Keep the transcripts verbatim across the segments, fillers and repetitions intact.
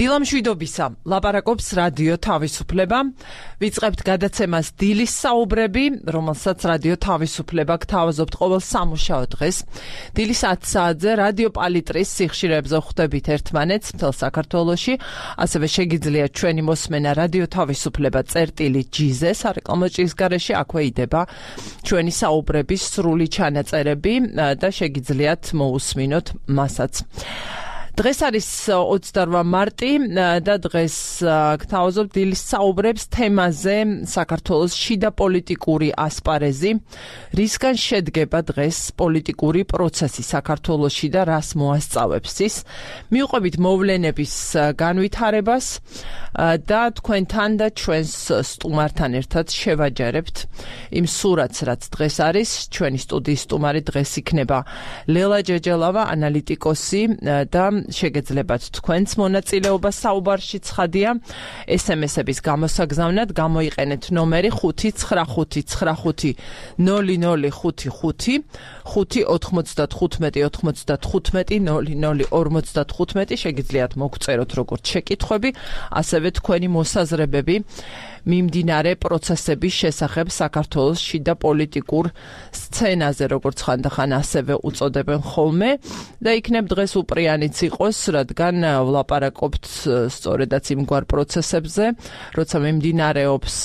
დილამშვიდობისა, ლაპარაკობს რადიო თავისუფლება. ვიწყებთ გადაცემას დილის საუბრები, რომელსაც რადიო თავისუფლება გთავაზობთ ყოველ სამუშაო დღეს. დილის ათი საათზე რადიო პალიტრის სიხშირეებზე ხვდებით ერთმანეთს მთელ საქართველოში. ასევე შეგიძლიათ ჩვენი მოსმენა რადიო თავისუფლება წერტილი ჯიზე სარეკლამო ჭრის გარეშე, აქვე იდება ჩვენი საუბრების სრული ჩანაწერები და შეგიძლიათ მოусმინოთ მასაც. დღეს არის ოცდაორმა მარტი და დღეს გთავაზობთ დილის საუბრებს თემაზე საქართველოს შიდა პოლიტიკური ასპარეზი, რისგან შედგება დღეს პოლიტიკური პროცესი საქართველოში და რას მოასწავებს ის. მივყვებით მოვლენების განვითარებას და თქვენთან და ჩვენს სტუმართან ერთად შევაჯერებთ იმ სურათს, რაც დღეს არის. ჩვენი სტუდიის სტუმარი დღეს იქნება ლელა ჯეჯელავა, ანალიტიკოსი და შეგეძლებათ თქვენს მონაწილეობა საუბარში. ცხადია, ესემესების გამოსაგზავნად გამოიყენეთ ნომერი ხუთი ცხრა ხუთი ცხრა ხუთი ნული ნული ხუთი ხუთი ხუთი ოთხმოცდათხუთმეტი ოთხმოცდათხუთმეტი ნული ნული ორმოცდათხუთმეტი. შეგიძლიათ მოგწეროთ როგორც შეკითხვები, ასევე თქვენი მოსაზრებები მიმდინარე პროცესების შესახებ საქართველოს შიდა პოლიტიკურ სცენაზე, როგორც ხანდახან ასევე უწოდებენ ხოლმე და იქნებ დღეს უპრიანიც იყოს, რადგან ვლაპარაკობთ სწორედაც იმგვარ პროცესებზე, როცა მიმდინარეობს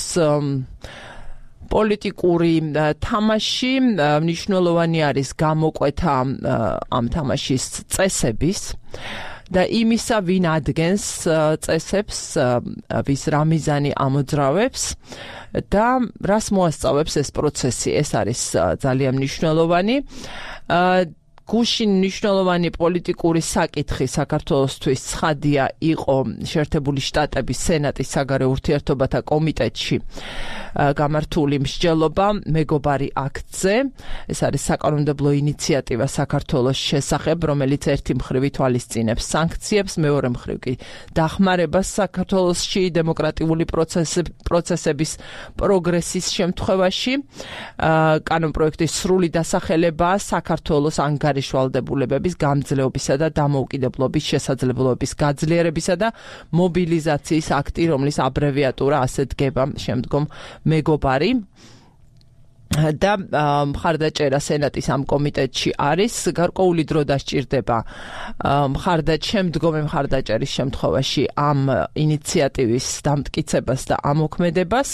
პოლიტიკური თამაში. მნიშვნელოვანი არის გამოკვეთა ამ თამაშის წესების და იმისა, ვინ ადგენს წესებს, ვის რა მიზანი ამოძრავებს და რას მოასწავებს ეს პროცესი. ეს არის ძალიან მნიშვნელოვანი. გუშინ მნიშვნელოვანი პოლიტიკური საკითხი საქართველოსთვის ცხადია იყო შეერთებული შტატების სენატის საგარეო ურთიერთობათა კომიტეტში გამართული მსჯელობა მეგობარი აქტზე. ეს არის საკანონმდებლო ინიციატივა საქართველოს შესახებ, რომელიც ერთი მხრივ ითვალისწინებს სანქციებს, მეორე მხრივ კი დახმარებას საქართველოსში დემოკრატიული პროცესების პროგრესის შემთხვევაში. კანონპროექტის სრული დასახელება საქართველოს ანგარიშვალდებულებების გამძლეობისა და დამოუკიდებლობის შესაძლებლობების გაძლიერებისა და მობილიზაციის აქტი, რომლის აბრევიატურა ასე დგება შემდგომ მეგობარი. და მხარდაჭერა სენატის ამ კომიტეტში არის. გარკვეული დრო დასჭირდება მხარდაჭ შემდგომი მხარდაჭერის შემთხვევაში ამ ინიციატივის დამტკიცებას და ამოქმედებას.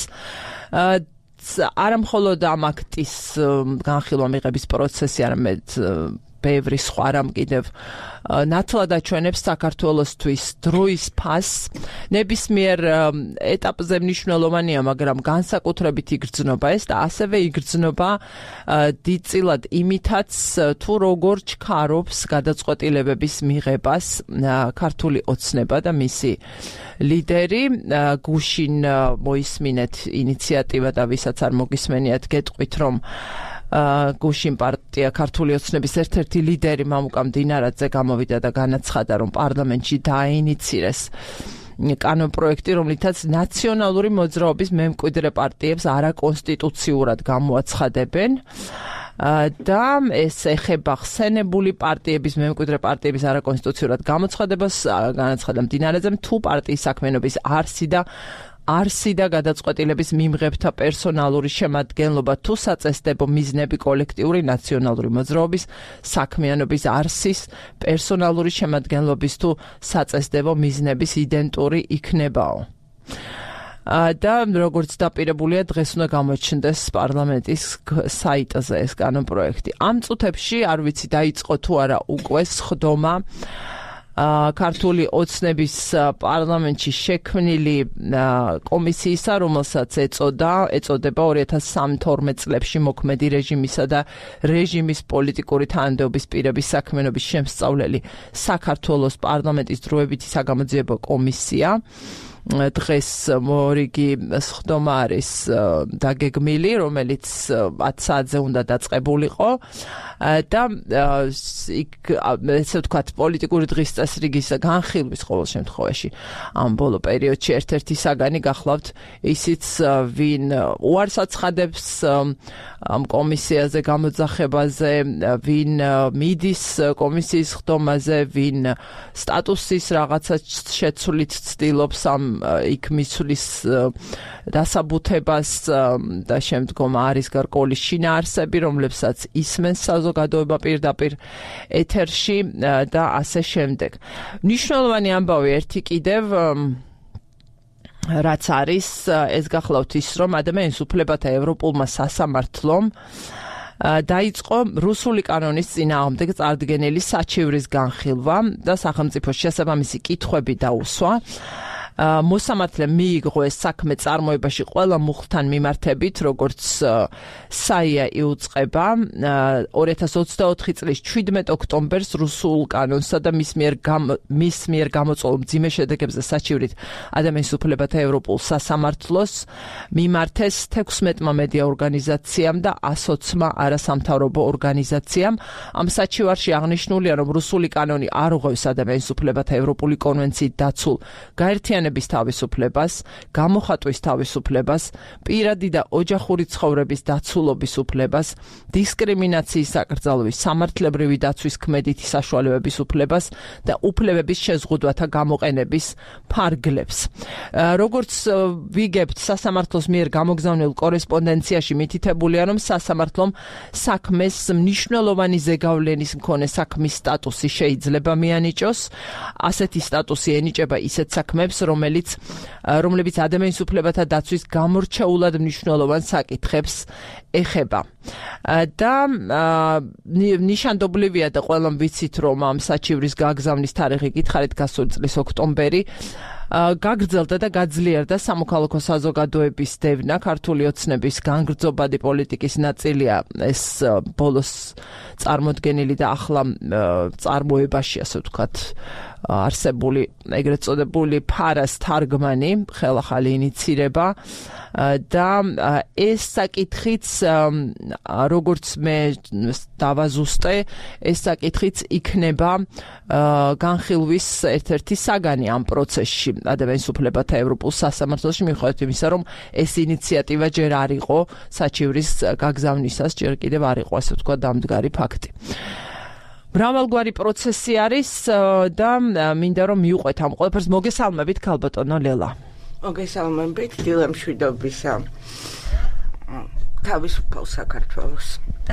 არა მხოლოდ ამ აქტის განხილვა მიღების პროცესი, არამედ ბევრი სხვა რამ კიდევ ნათლად აჩვენებს საქართველოსთვის დროის ფასს. ნებისმიერ ეტაპზე მნიშვნელოვანია, მაგრამ განსაკუთრებით იგრძნობა ეს და ასევე იგრძნობა დიდწილად იმითაც, თუ როგორ ჩქარობს გადაწყვეტილებების მიღებას ქართული ოცნება და მისი ლიდერი. გუშინ მოისმინეთ ინიციატივა და ვისაც არ მოგისმენიათ, გეტყვით, რომ გუშინ პარტია ქართული ოცნების ერთ-ერთი ლიდერი მამუკა მდინარაძე გამოვიდა და განაცხადა, რომ პარლამენტში დააინიცირეს კანონპროექტი, რომლითაც ნაციონალური მოძრაობის მემკვიდრე პარტიებს არაკონსტიტუციურად გამოაცხადებენ და ეს ეხება ხსენებული პარტიების, მემკვიდრე პარტიების არაკონსტიტუციურად გამოცხადებას. განაცხადა მდინარაძემ, თუ პარტიის საქმიანობის არსი და არსი და გადაწყვეტილების მიმღებთა პერსონალური შემადგენლობა თუ საწესდებო მიზნები კოლექტიური ნაციონალური მოძრაობის საქმიანობის არსის პერსონალური შემადგენლობის თუ საწესდებო მიზნების იდენტური იქნებაო. და როგორც დაპირებულია, დღეს უნდა გამოჩნდეს პარლამენტის საიტზე ეს კანონპროექტი. ამ წუთებში არ ვიცი დაიწყო თუ არა უკვე სხდომა ქართული ოცნების პარლამენტში შექმნილი კომისიისა, რომელსაც ეწოდა, ეწოდება ორი ათას თორმეტ წლებში მოქმედი რეჟიმისა და რეჟიმის პოლიტიკური თანამდებობის პირების საქმიანობის შემსწავლელი საქართველოს პარლამენტის დროებითი საგამოძიებო კომისია. დღეს მორიგი სხდომა არის დაგეგმილი, რომელიც ათ საათზე უნდა დაწყებულიყო და იქ ესე ვთქვათ პოლიტიკური დღის წესრიგის განხილვის ყოველ შემთხვევაში ამ ბოლო პერიოდში ერთ-ერთი საგანი გახლავთ ისიც ვინ უარს აცხადებს ამ კომისიაზე გამოძახებაზე, ვინ მიდის კომისიის ხდომაზე, ვინ სტატუსის რაღაცა შეცვლით ცდილობს ამ იქ მისვლის დასაბუთებას და შემდგომ არის გარკვეული შინაარსები, რომლებსაც ისმენს საზოგადოება პირდაპირ ეთერში და ასე შემდეგ. მნიშვნელოვანი ამბავი ერთი კიდევ რაც არის ეს გახლავთ ის, რომ ადამიანის უფლებათა ევროპულმა სასამართლომ დაიწყო რუსული კანონის წინააღმდეგ წარდგენილი საჩივრის განხილვა და სახელმწიფოს შესაბამისი კითხვები დაუსვა. მოსამართლემ მიიღო ეს საქმე წარმოებაში ყველა მუხლთან მიმართებით, როგორც საია იუწყება ორი ათას ოცდაოთხი წლის შვიდმეტ ოქტომბერს რუსულ კანონსა და მის მიერ მის მიერ გამოწვეულ მძიმე შედეგებზე საჩივრით ადამიანის უფლებათა ევროპულ სასამართლოს მიმართეს თექვსმეტმა მედია ორგანიზაციამ და ასოცმა არასამთავრობო ორგანიზაციამ. ამ საჩივარში აღნიშნულია, რომ რუსული კანონი არ უღევს ადამიანის უფლებათა ევროპული კონვენციით დაცულ გაერთიანების თავისუფლებას, გამოხატვის თავისუფლებას, პირადი და ოჯახური ცხოვრების დაცულობის უფლებას, დისკრიმინაციის საკრძალვის, სამართლებრივი დაცვის ქმედითი საშუალებების უფლებას და უფლებების შეზღუდვათა გამოყენების ფარგლებს. როგორც ვიგებთ, სასამართლოს მიერ გამოგზავნილ კორესპონდენციაში მითითებულია, რომ სასამართლომ საქმეს მნიშვნელოვანი ზეგავლენის მქონე საქმის სტატუსი შეიძლება მიანიჭოს. ასეთი სტატუსი ენიჭება ისეთ საქმებს, რომელიც რომლებიც ადამიანის უფლებათა დაცვის გამორჩეულად მნიშვნელოვან საკითხებს ეხება. და ნიშანდობლივია და ყველამ ვიცით, რომ ამ საჩივრის გაგზავნის თარიღი გითხარით გასული წლის ოქტომბერი გაგრძელდა და გაძლიერდა სამოქალაქო საზოგადოების დევნა, ქართული ოცნების განგრძობადი პოლიტიკის ნაწილია ეს ბოლოს წარმოდგენილი და ახლა წარმოებაში, ასე ვთქვათ, არსებული ეგრეთ წოდებული ფარას თარგმანი, ხელახალი ინიცირება და ეს საკითხიც როგორც მე დავაზუსტე, ეს საკითხიც იქნება განხილვის ერთ-ერთი საგანი ამ პროცესში ადამიანის უფლებათა ევროპულ სასამართლოში, მიუხედავად იმისა, რომ ეს ინიციატივა ჯერ არ იყო საჩივრის გაგზავნისას, ჯერ კიდევ არ იყო, ასე ვთქვათ, დამდგარი ფაქტი. მრავალგვარი პროცესი არის და მინდა რომ მიუყვეთ ამ ყველაფერს. მოგესალმებით, ქალბატონო ლელა. მოგესალმებით, დილა მშვიდობისა თავისუფალ საქართველოს.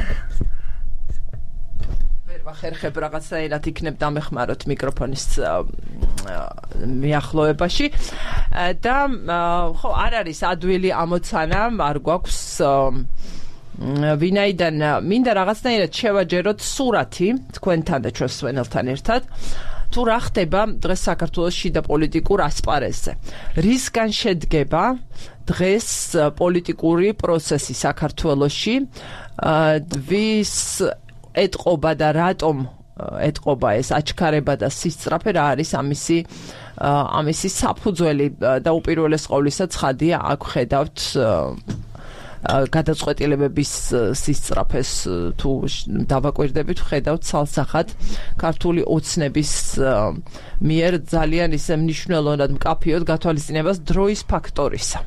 ვერ ვახერხებ რაღაცაირად იქნებ დამეხმაროთ მიკროფონის მიახლოებაში და ხო არ არის ადვილი ამოცანა, არ გვაქვს ვინაიდან მინდა რაღაცნაირად შევაჯეროთ სურათი თქვენთან და ჩვენს სვენელთან ერთად, თუ რა ხდება დღეს საქართველოს შიდა პოლიტიკურ ასპარეზზე. რისგან შედგება დღეს პოლიტიკური პროცესი საქართველოში, ვის ეტყობა და რატომ ეტყობა ეს აჩქარება და სისწრაფე, რა არის ამისი ამისი საფუძველი და უპირველეს ყოვლისა ცხადია აქ ხედავთ გადაწყვეტილებების სისწრაფეს თუ დავაკვირდებით, ხედავთ ცალსახად ქართული ოცნების მიერ ძალიან ისე მნიშვნელოვნად მკაფიოდ გათვალისწინებას დროის ფაქტორისა.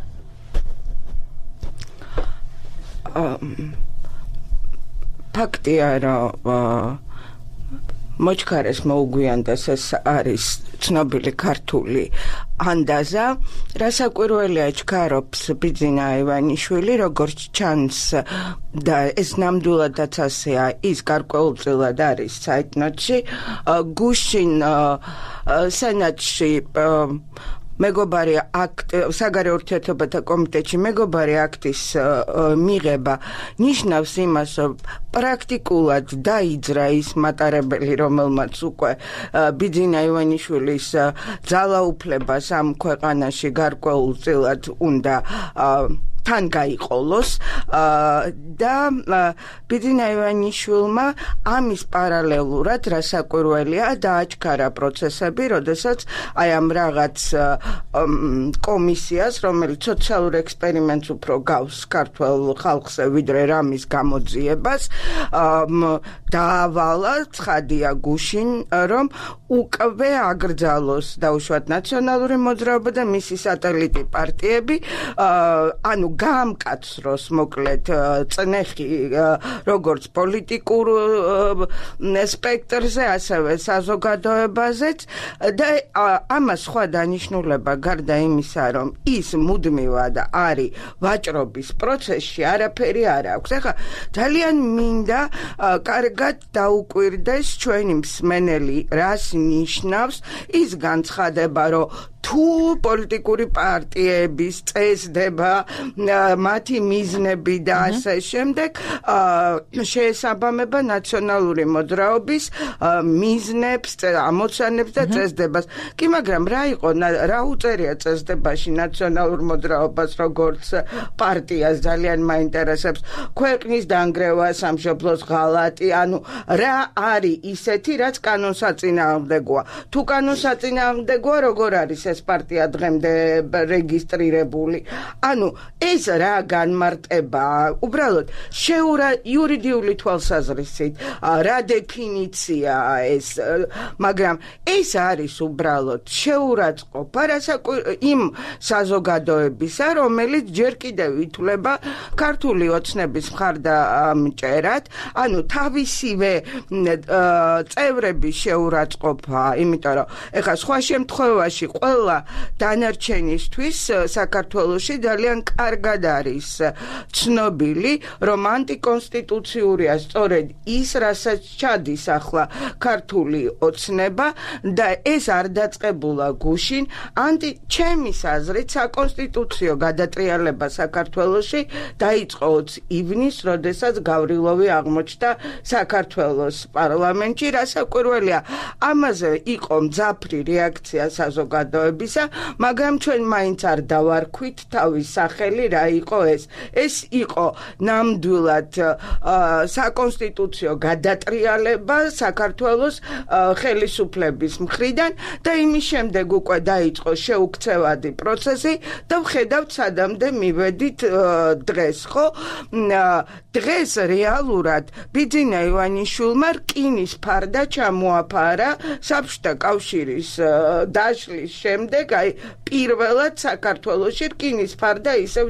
ფაქტია, რომ მოჩქარეს მოუგვიანდეს ეს არის ცნობილი ქართული ანდაზა, რასაკვირველია ჩქარობს ბიძინა ივანიშვილი, როგორც ჩანს და ეს ნამდვილადაც ასეა, ის გარკვეულწილად არის საიტნოტში, გუშინ სენატში მეგობარი აქტ საგარეო ურთიერთობათა კომიტეტში მეგობარი აქტის მიღება ნიშნავს იმას, რომ პრაქტიკულად დაიძრა ის მატარებელი, რომელმაც უკვე ბიძინა ივანიშვილის ძალაუფლებას ამ ქვეყანაში გარკვეულწილად უნდა თან გაიყოლოს და ბიძინა ივანიშვილმა ამის პარალელურად რასაკვირველია დააჩქარა პროცესები, როდესაც აი ამ რაღაც კომისიას, რომელიც სოციალურ ექსპერიმენტს უფრო გავს ქართულ ხალხზე ვიდრე რამის გამოძიებას, დაავალა ცხადია გუშინ, რომ უკვე აგრძალოს დაუშვათ ნაციონალური მოძრაობა და მისი სატელიტი პარტიები, ანუ გაამკაცროს მოკლედ წნეხი როგორც პოლიტიკურ სპექტრზე, ასევე საზოგადოებაზეც და ამას სხვა დანიშნულება გარდა იმისა, რომ ის მუდმივად არის ვაჭრობის პროცესში, არაფერი არ აქვს. ეხლა ძალიან მინდა კარგად დაუკვირდეს ჩვენი მსმენელი, რას ნიშნავს ის განცხადება, რომ თუ პოლიტიკური პარტიების წესდება, მათი მიზნები და ასე შემდეგ შეესაბამება ნაციონალური მოძრაობის მიზნებს, ამოცანებს და წესდებას. კი, მაგრამ რა იყო, რა უწერია წესდებაში ნაციონალურ მოძრაობას როგორც პარტიას ძალიან მაინტერესებს. ქვეყნის დანგრევა, სამშობლოს ღალატი, ანუ რა არის ისეთი, რაც კანონსაწინააღმდეგოა. თუ კანონსაწინააღმდეგოა, როგორ არის ეს პარტია დღემდე რეგისტრირებული. ანუ ეს რა განმარტებაა? უბრალოდ შეურა იურიდიული თვალსაზრისით რა დეფინიციაა ეს, მაგრამ ეს არის უბრალოდ შეურაცხყოფა იმ საზოგადოებისა, რომელიც ჯერ კიდევ ითვლება ქართული ოცნების მხარდამჭერად, ანუ თავისივე წევრების შეურაცხყოფა, იმიტომ რომ ეხლა სხვა შემთხვევაში ყველა დანარჩენისთვის საქართველოში ძალიან კარგად არის ცნობილი, რომ ანტიკონსტიტუციურია სწორედ ის, რასაც ჩადის ახლა ქართული ოცნება და ეს არ დაწყებულა გუშინ, ანტი ჩემის აზრით საკონსტიტუციო გადატრიალება საქართველოში დაიწყო ოცი ივნისს, როდესაც გავრილოვი აღმოჩნდა საქართველოს პარლამენტში. რასაკვირველია, ამაზე იყო მძაფრი რეაქცია საზოგადოებისა, მაგრამ ჩვენ მაინც არ დავარქვით თავის სახელი რა იყო ეს. ეს იყო ნამდვილად საკონსტიტუციო გადატრიალება საქართველოს ხელისუფლების მხრიდან და იმის შემდეგ უკვე დაიწყო შეუქცევადი პროცესი და ვხედავთ სადამდე მივედით დღეს, ხო? დღეს რეალურად ბიძინა ივანიშვილმა რკინის ფარდა ჩამოაფარა საბჭოთა კავშირის დაშლის შემდეგ, აი პირველად საქართველოში რკინის ფარდა ისევ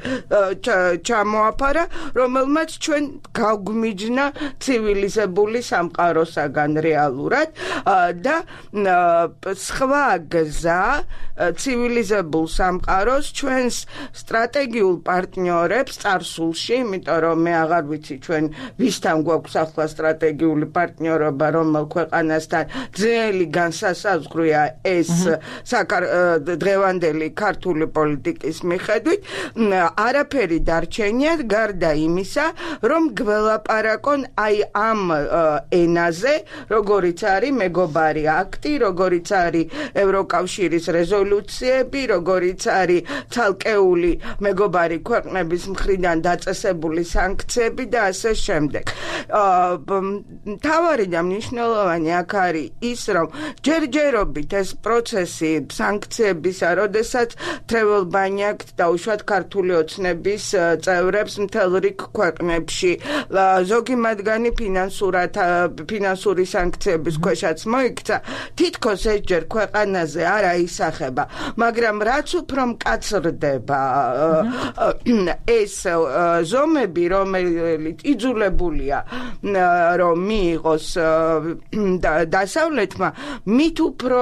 ჩამოაფარა, რომელმაც ჩვენ გავგვიჯნა ცივილიზებული სამყაროსაგან რეალურად და სხვა გზა ცივილიზებულ სამყაროს ჩვენს სტრატეგიულ პარტნიორებს წარსულში, იმიტომ რომ მე აღარ ვიცი ჩვენ ვისთან გვაქვს ახლა სტრატეგიული პარტნიორობა, რომელ ქვეყანასთან ძნელი განსასაზღვრია ეს დღევანდელი ქართული პოლიტიკის მიხედვით, არაფერი დარჩენია გარდა იმისა, რომ გველაპარაკონ აი ამ ენაზე, როგორიც არის მეგობარი აქტი, როგორიც არის ევროკავშირის რეზოლუციები, როგორიც არის ცალკეული მეგობარი ქვეყნების მხრიდან დაწესებული სანქციები და ასე შემდეგ. მთავარი და მნიშვნელოვანი აქ არის ის, რომ ჯერჯერობით ეს პროცესი სანქციებისა, როდესაც თრეველბანიაკს დაუშვათ ქართული ოცნების წევრებს მთელ რიგ ქვეყნებში, ზოგი მათგანი ფინანსურად ფინანსური სანქციების ქვეშაც მოიქცა, თითქოს ესჯერ ქვეყანაზე არ აისახება, მაგრამ რაც უფრო მკაცრდება ეს ზომები, რომელიც იძულებულია რომ მიიღოს დასავლეთმა, მით უფრო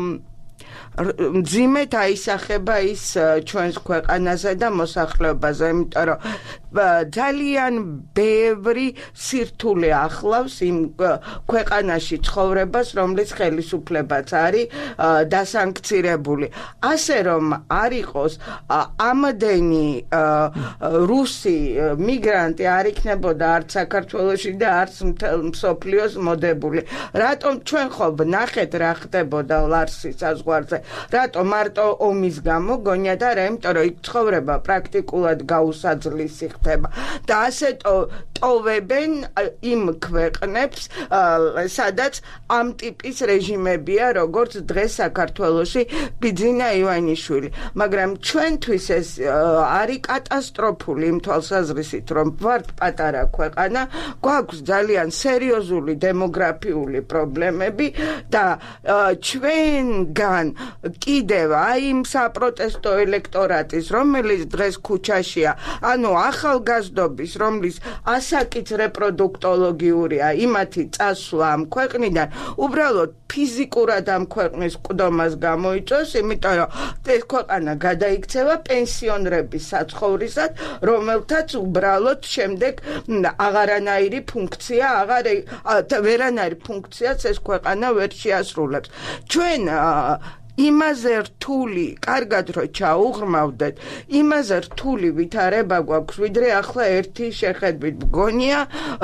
მძიმედ აისახება ის ჩვენს ქვეყანაზე და მოსახლეობაზე, იმიტომ რომ ძალიან ბევრი სირთულე ახლავს იმ ქვეყანაში ცხოვრებას, რომლის ხელისუფლებაც არის დასანქცირებული. ასე რომ არ იყოს ამდენი რუსი მიგრანტი არ იქნებოდა არც საქართველოში და არც მთელ მსოფლიოს მოდებული. რატომ ჩვენ ხო ვნახეთ რა ხდებოდა ლარსის საზღვარზე რატო მარტო ომის გამო გონია და რა, იმიტომ რომ იქ ცხოვრება პრაქტიკულად გაუსაძლისი ხდება და ასე ტოვებენ იმ ქვეყნებს, სადაც ამ ტიპის რეჟიმებია, როგორც დღეს საქართველოში ბიძინა ივანიშვილი. მაგრამ ჩვენთვის ეს არის კატასტროფული იმ თვალსაზრისით, რომ ვართ პატარა ქვეყანა, გვაქვს ძალიან სერიოზული დემოგრაფიული პრობლემები და ჩვენგან კიდევ აი იმ საპროტესტო ელექტორატის, რომელიც დღეს ქუჩაშია, ანუ ახალგაზრდობის, რომლის ასაკიც რეპროდუქტოლოგიურია, იმათი წასვლა ამ ქვეყნიდან უბრალოდ ფიზიკურად ამ ქვეყნის მკვდომას გამოიწვევს, იმიტომ რომ ეს ქვეყანა გადაიქცევა პენსიონრების საცხოვრისად, რომელთაც უბრალოდ შემდეგ აღარანაირი ფუნქცია, აღარ ვერანაირ ფუნქციას ეს ქვეყანა ვერ შეასრულებს. ჩვენ იმაზე რთული, კარგად რომ ჩაუღრმავდეთ, იმაზე რთული ვითარება გვაქვს, ვიდრე ახლა ერთი შეხედვით მგონია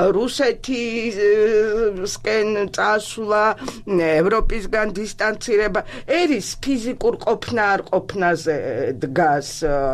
რუსეთისკენ წასვლა, ევროპისგან დისტანცირება, ერის ფიზიკურ ყოფნა არ ყოფნაზე დგას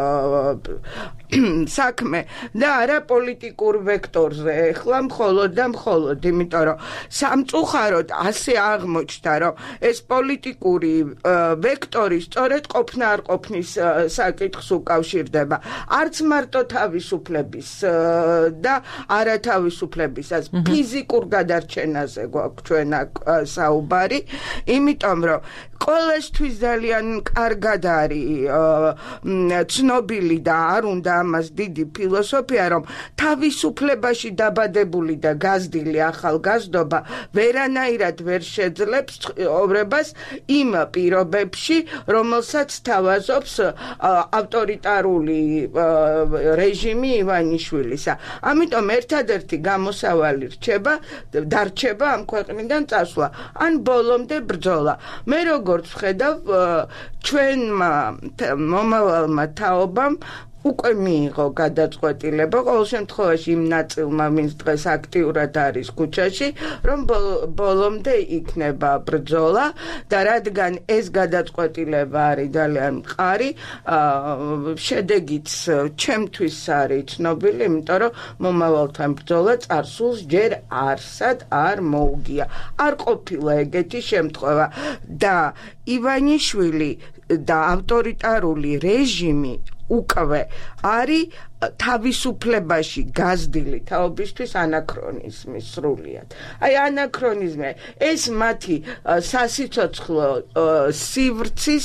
საქმე და არა პოლიტიკურ ვექტორზე. ეხლა მხოლოდ და მხოლოდ, იმიტომ რომ სამწუხაროდ ასე აღმოჩნდა, რომ ეს პოლიტიკური ვექტორი სწორედ ყოფნა არ ყოფნის საკითხს უკავშირდება. არც მარტო თავისუფლების და არათავისუფლებისას ფიზიკურ გადარჩენაზე გვაქვს ჩვენ საუბარი, იმიტომ რომ ყველასთვის ძალიან კარგად არის ცნობილი და არ უნდა ამას დიდი ფილოსოფია, რომ თავისუფლებაში დაბადებული და გაზრდილი ახალგაზრდობა ვერანაირად ვერ შეძლებს ცხოვრებას იმ პირობებში, რომელსაც თავაზობს ავტორიტარული რეჟიმი ივანიშვილისა. ამიტომ ერთადერთი გამოსავალი რჩება, დარჩება ამ ქვეყნიდან წასვლა, ან ბოლომდე ბრძოლა. მე როგორ ვხედავ, ჩვენმა მომავალმა თაობამ უკვე მიიღო გადაწყვეტილება, ყოველ შემთხვევაში იმ ნაწილმა, ვინც დღეს აქტიურად არის ქუჩაში, რომ ბოლომდე იქნება ბრძოლა და რადგან ეს გადაწყვეტილება არის ძალიან მყარი, შედეგიც ჩემთვის არის ცნობილი, იმიტომ რომ მომავალთან ბრძოლა წარსულს ჯერ არსად არ მოუგია. არ ყოფილა ეგეთი შემთხვევა და ივანიშვილი და ავტორიტარული რეჟიმი უკვე არის თავისუფლებაში გაზრდილი თაობისთვის ანაქრონიზმი სრულიად. აი ანაქრონიზმი, ეს მათი სასიცოცხლო სივრცის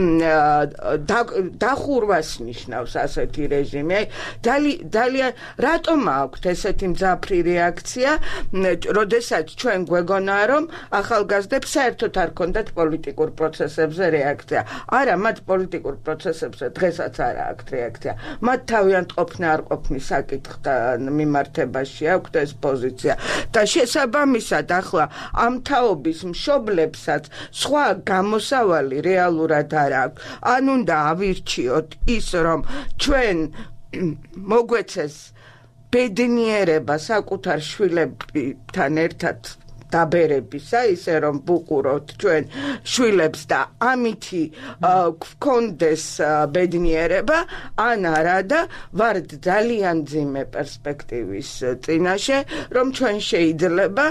დახურვას ნიშნავს ასეთი რეჟიმი. ძალიან რატომ აქვთ ესეთი მძაფრი რეაქცია, როდესაც ჩვენ გვეგონა, რომ ახალგაზრდებს საერთოდ არ ქონდათ პოლიტიკურ პროცესებზე რეაქცია. არა, მათ პოლიტიკურ პროცესებზე დღესაც არ აქვთ რეაქცია. მათ თავიანთ ყოფნა არ ყოფნის საკითხთან მიმართებაში აქვთ ეს პოზიცია და შესაბამისად ახლა ამ თაობის მშობლებსაც სხვა გამოსავალი რეალურად არ აქვს. ან უნდა ავირჩიოთ ის, რომ ჩვენ მოგვეცეს ბედნიერება საკუთარ შვილებთან ერთად დაბერებისა, ისე რომ ვუყუროთ ჩვენ შვილებს და ამითი გვქონდეს ბედნიერება, ან არა და ვართ ძალიან მძიმე პერსპექტივის წინაშე, რომ ჩვენ შეიძლება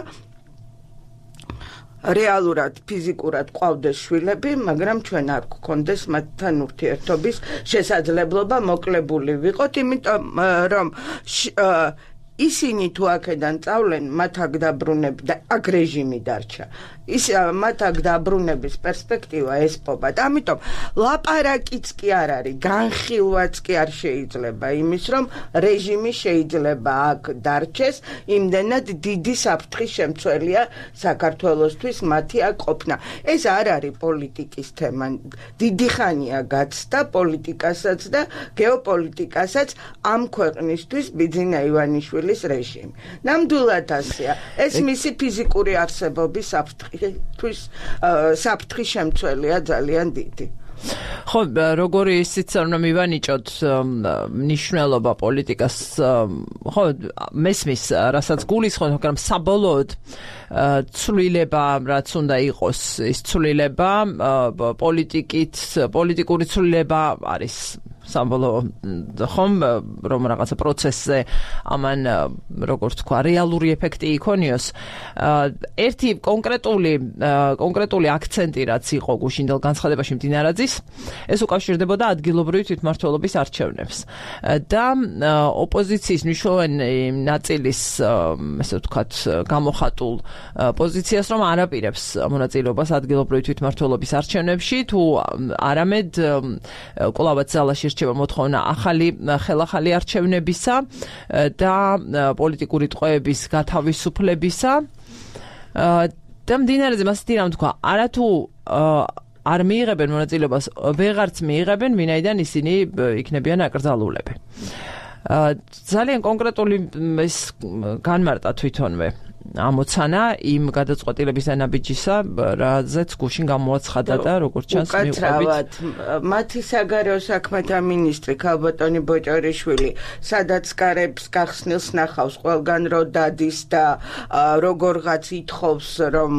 რეალურად ფიზიკურად ყავდეს შვილები, მაგრამ ჩვენ არ გქონდეს მათთან ურთიერთობის შესაძლებლობა, მოკლებული ვიყოთ, იმიტომ რომ ისინი თუ აქედან წავლენ, მათ აქ დაბრუნებ და აქ რეჟიმი დარჩა. ის მათ აქ დაბრუნების პერსპექტივა ესპობათ. ამიტომ ლაპარაკიც კი არ არის, განხილვაც კი არ შეიძლება იმის, რომ რეჟიმი შეიძლება აქ დარჩეს, იმდენად დიდი საფრთხის შემცველია საქართველოსთვის მათი აქ ყოფნა. ეს არ არის პოლიტიკის თემა. დიდი ხანია გაცდა პოლიტიკასაც და გეოპოლიტიკასაც ამ ქვეყნისთვის ბიძინა ივანიშვილის რეჟიმი. ნამდვილად ასეა. ეს მისი ფიზიკური არსებობის საფრთხის საფრთხის შემცველია ძალიან დიდი. ხო, როგორი ისიც რომ მივანიჭოთ მნიშვნელობა პოლიტიკას, ხო, მესმის, რასაც გულისხმობთ, მაგრამ საბოლოოდ ცვლილება, რაც უნდა იყოს, ის ცვლილება პოლიტიკით, პოლიტიკური ცვლილება არის საბოლოოდ ხომ რომ რაღაცა პროცესზე ამან როგორც თქვა რეალური ეფექტი იქონიოს. ერთი კონკრეტული კონკრეტული აქცენტი რაც იყო გუშინდელ განცხადებაში მდინარაძის, ეს უკავშირდებოდა ადგილობრივი თვითმმართველობის არჩევნებს და ოპოზიციის მნიშვნელოვანი ნაწილის, ესე ვთქვათ, გამოხატულ პოზიციას, რომ არ აპირებს მონაწილეობას ადგილობრივი თვითმმართველობის არჩევნებში, თუ არამედ კვლავაც ზალაში რჩება მოთხოვნა ახალი ხელახალი არჩევნებისა და პოლიტიკური ტყვეების გათავისუფლებისა. და მდინარეზე მასეთი რამ თქვა, არათუ არ მიიღებენ მონაწილეობას, ვეღარც მიიღებენ, ვინაიდან ისინი იქნებიან აკრძალულები. ძალიან კონკრეტული ეს განმარტა თვითონვე ამოცანა იმ გადაწყვეტილების ანაბიჯისა, რაზეც გუშინ გამოაცხადა და როგორც ჩანს მივყვებით. მათი საგარეო საქმეთა მინისტრი ქალბატონი ბოჭორიშვილი, სადაც კარებს გახსნილს ნახავს ყველგან რო დადის და როგორღაც ითხოვს, რომ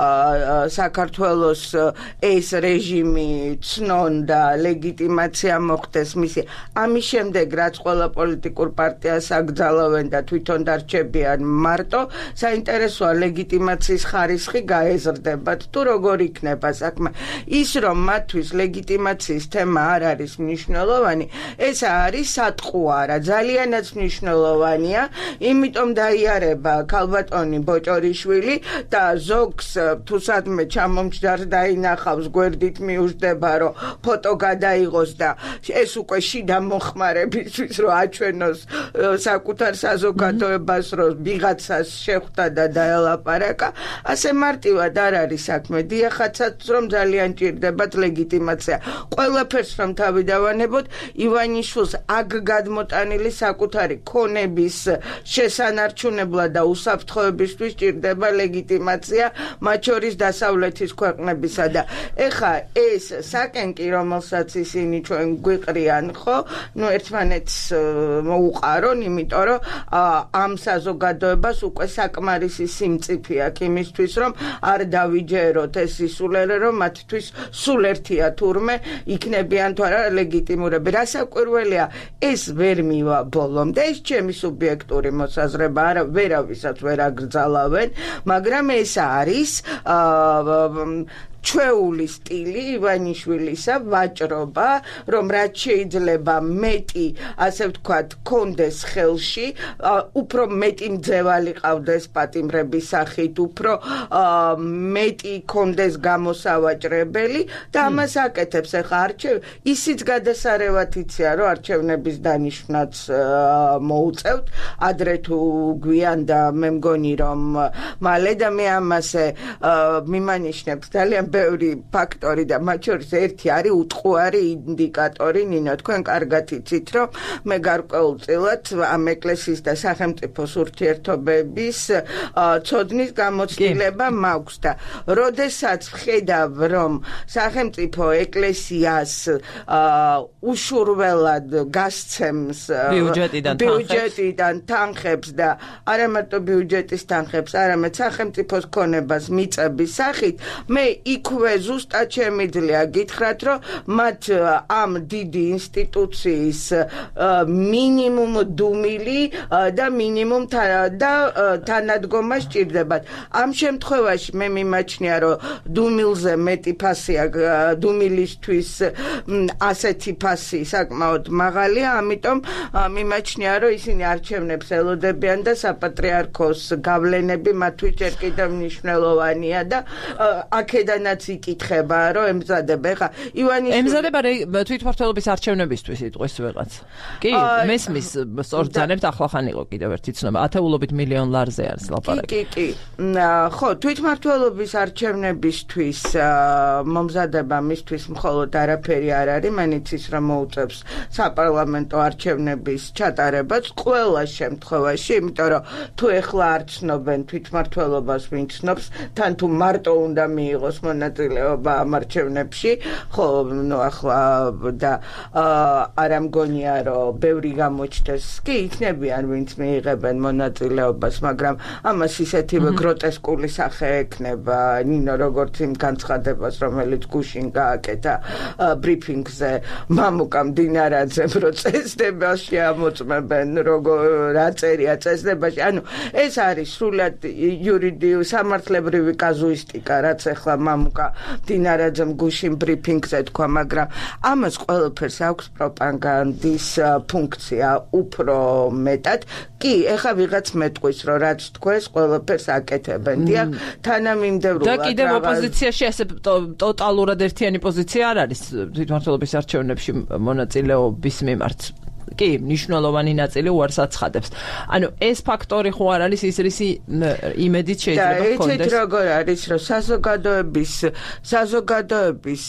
საქართველოს ეს რეჟიმი ცნონ და ლეგიტიმაცია მოხდეს მისი. ამის შემდეგ, რაც ყველა პოლიტიკურ პარტიას აკრძალავენ და თვითონ დარჩებიან მარტო, საინტერესოა ლეგიტიმაციის ხარისხი გაეზრდებათ თუ როგორ იქნება საქმე. ის რომ მათთვის ლეგიტიმაციის თემა არ არის მნიშვნელოვანი, ეს არის სატყუარა, ძალიანაც მნიშვნელოვანია, იმიტომ დაიარება ქალბატონი ბოჭორიშვილი და ზოგს თუ სადმე ჩამომჯდარს დაინახავს, გვერდით მიუждდება, რომ ფოტო გადაიღოს და ეს უკვე შიდა მოხმარებისთვის რომ აჩვენოს საკუთარ საზოგადოებას, რომ ვიღაცას შეხვდა და დაელაპარაკა, ასე მარტივად არ არის საქმე. დიახაცაც რომ ძალიან ჭირდებათ ლეგიტიმაცია. ყველაფერს რომ თავი დავანებოთ, ივანიშვილს აქ გადმოტანილი საკუთარი ქონების შესანარჩუნებლად და უსაფრთხოებისთვის ჭირდება ლეგიტიმაცია, მათ შორის დასავლეთის ქვეყნებისა და ეხა ეს საკენკი, რომელსაც ისინი ჩვენ გვიყრიან, ხო, ნუ ერთმანეთს მოუყარონ, იმიტომ რომ ამ საზოგადოებას უკვე საკმაოდ არის სიმწიფე აქ იმისთვის, რომ არ დავიჯეროთ ეს ისულերը, რომ მათთვის სულ ერთია თურმე იქნებიან თუ არა ლეგიტიმურები. რასაკვირველია, ეს ვერ მივა ბოლომდე, ეს ჩემი სუბიექტური მოსაზრება, არა ვერავისაც ვერ აკრძალავენ, მაგრამ ეს არის ჩვეული სტილი ივანიშვილისა, ვაჭრობა, რომ რაც შეიძლება მეტი, ასე ვთქვათ, კონდეს ხელში, უფრო მეტი მძევალი ყავდეს პატიმრების სახით, უფრო მეტი კონდეს გამოსავაჭრებელი და ამას აკეთებს. ეხლა არჩევ ისიც გადასარევად იცია, რომ არჩევნების დანიშვნაც მოუწევთ, ადრე თუ გვიან და მე მგონი რომ მალე და მე ამაზე მიმანიშნებს ძალიან ბევრი ფაქტორი და მათ შორის ერთი არის უტყუარი ინდიკატორი. ნინო, თქვენ კარგად იცით, რომ მე გარკვეულწილად ამ ეკლესიის და სახელმწიფოს ურთიერთობების ცოდნის გამოცდილება მაქვს და როდესაც ვხედავ, რომ სახელმწიფო ეკლესიას უშურველად გასცემს ბიუჯეტიდან თანხებს და არა მარტო ბიუჯეტის თანხებს, არამედ სახელმწიფოს ქონებას მიწების სახით, მე იქვე ზუსტად შემიძლია გითხრათ, რომ მათ ამ დიდი ინსტიტუციის მინიმუმ დუმილი და მინიმუმ და თანადგომა სჭირდებათ. ამ შემთხვევაში მე მიმაჩნია, რომ დუმილზე მეტი ფასია, დუმილისთვის ასეთი ფასი საკმაოდ მაღალია, ამიტომ მიმაჩნია, რომ ისინი არჩევნებს ელოდებიან და საპატრიარქოს გავლენები მათთვის ჯერ კიდევ მნიშვნელოვანია და აქედანაც იკითხება, რომ ემზადება. ეხლა ივანიშვილი ემზადება თვითმმართველობის არჩევნებისთვის იტყვის ვიღაც. კი, მესმის სწორძანებთ ახლახან იყო კიდევ ერთი ცნობა. ათეულობით მილიონ ლარზე არის ლაპარაკი. კი, კი, კი. ხო, თვითმმართველობის არჩევნებისთვის მომზადება მისთვის მხოლოდ არაფერი არ არის, მანიც ის რომ მოუწევს საპარლამენტო არჩევნების ჩატარებას ყველა შემთხვევაში, იმიტომ რომ თუ ეხლა არ ცნობენ თვითმმართველობას, ვინ ცნობს, თან თუ მარტო უნდა მიიღოს მონაწილეობა ამ არჩევნებში, ხო, ნუ ახლა და არ ამგონია რომ ბევრი გამოჩნდეს, კი იქნებიან ვინც მიიღებენ მონაწილეობას, მაგრამ ამას ისეთივე გროტესკული სახე ექნება, ნინო როგორც იმ განცხადებას, რომელიც გუშინ გააკეთა ბრიფინგზე მამუკა მდინარაძემ, რომ წესდებაში ამოწმებენ, როგორ რა წერია წესდებაში. ანუ ეს არის სრულად იურიდიული სამართლებრივი კაზუისტიკა, რაც ახლა მამუკა მდინარაძემ გუშინ ბრიფინგზე თქვა, მაგრამ ამას ყველაფერს აქვს პროპაგანდის ფუნქცია უფრო მეტად. კი, ეხა ვიღაც მეტყვის, რომ რაც თქვეს, ყველაფერს აკეთებენ. დიახ, თანამიმდევრულად. და კიდევ ოპოზიციაში ასე ტოტალურად ერთიანი პოზიცია არ არის თვითმმართველობის არჩევნებში მონაწილეობის მიმართ. კი, მნიშვნელოვანი ნაწილი უარს აცხადებს. ანუ ეს ფაქტორი ხო არ არის ის რისი იმედით შეიძლება ჰქონდეს. და ეს როგორ არის, რომ საზოგადოების საზოგადოების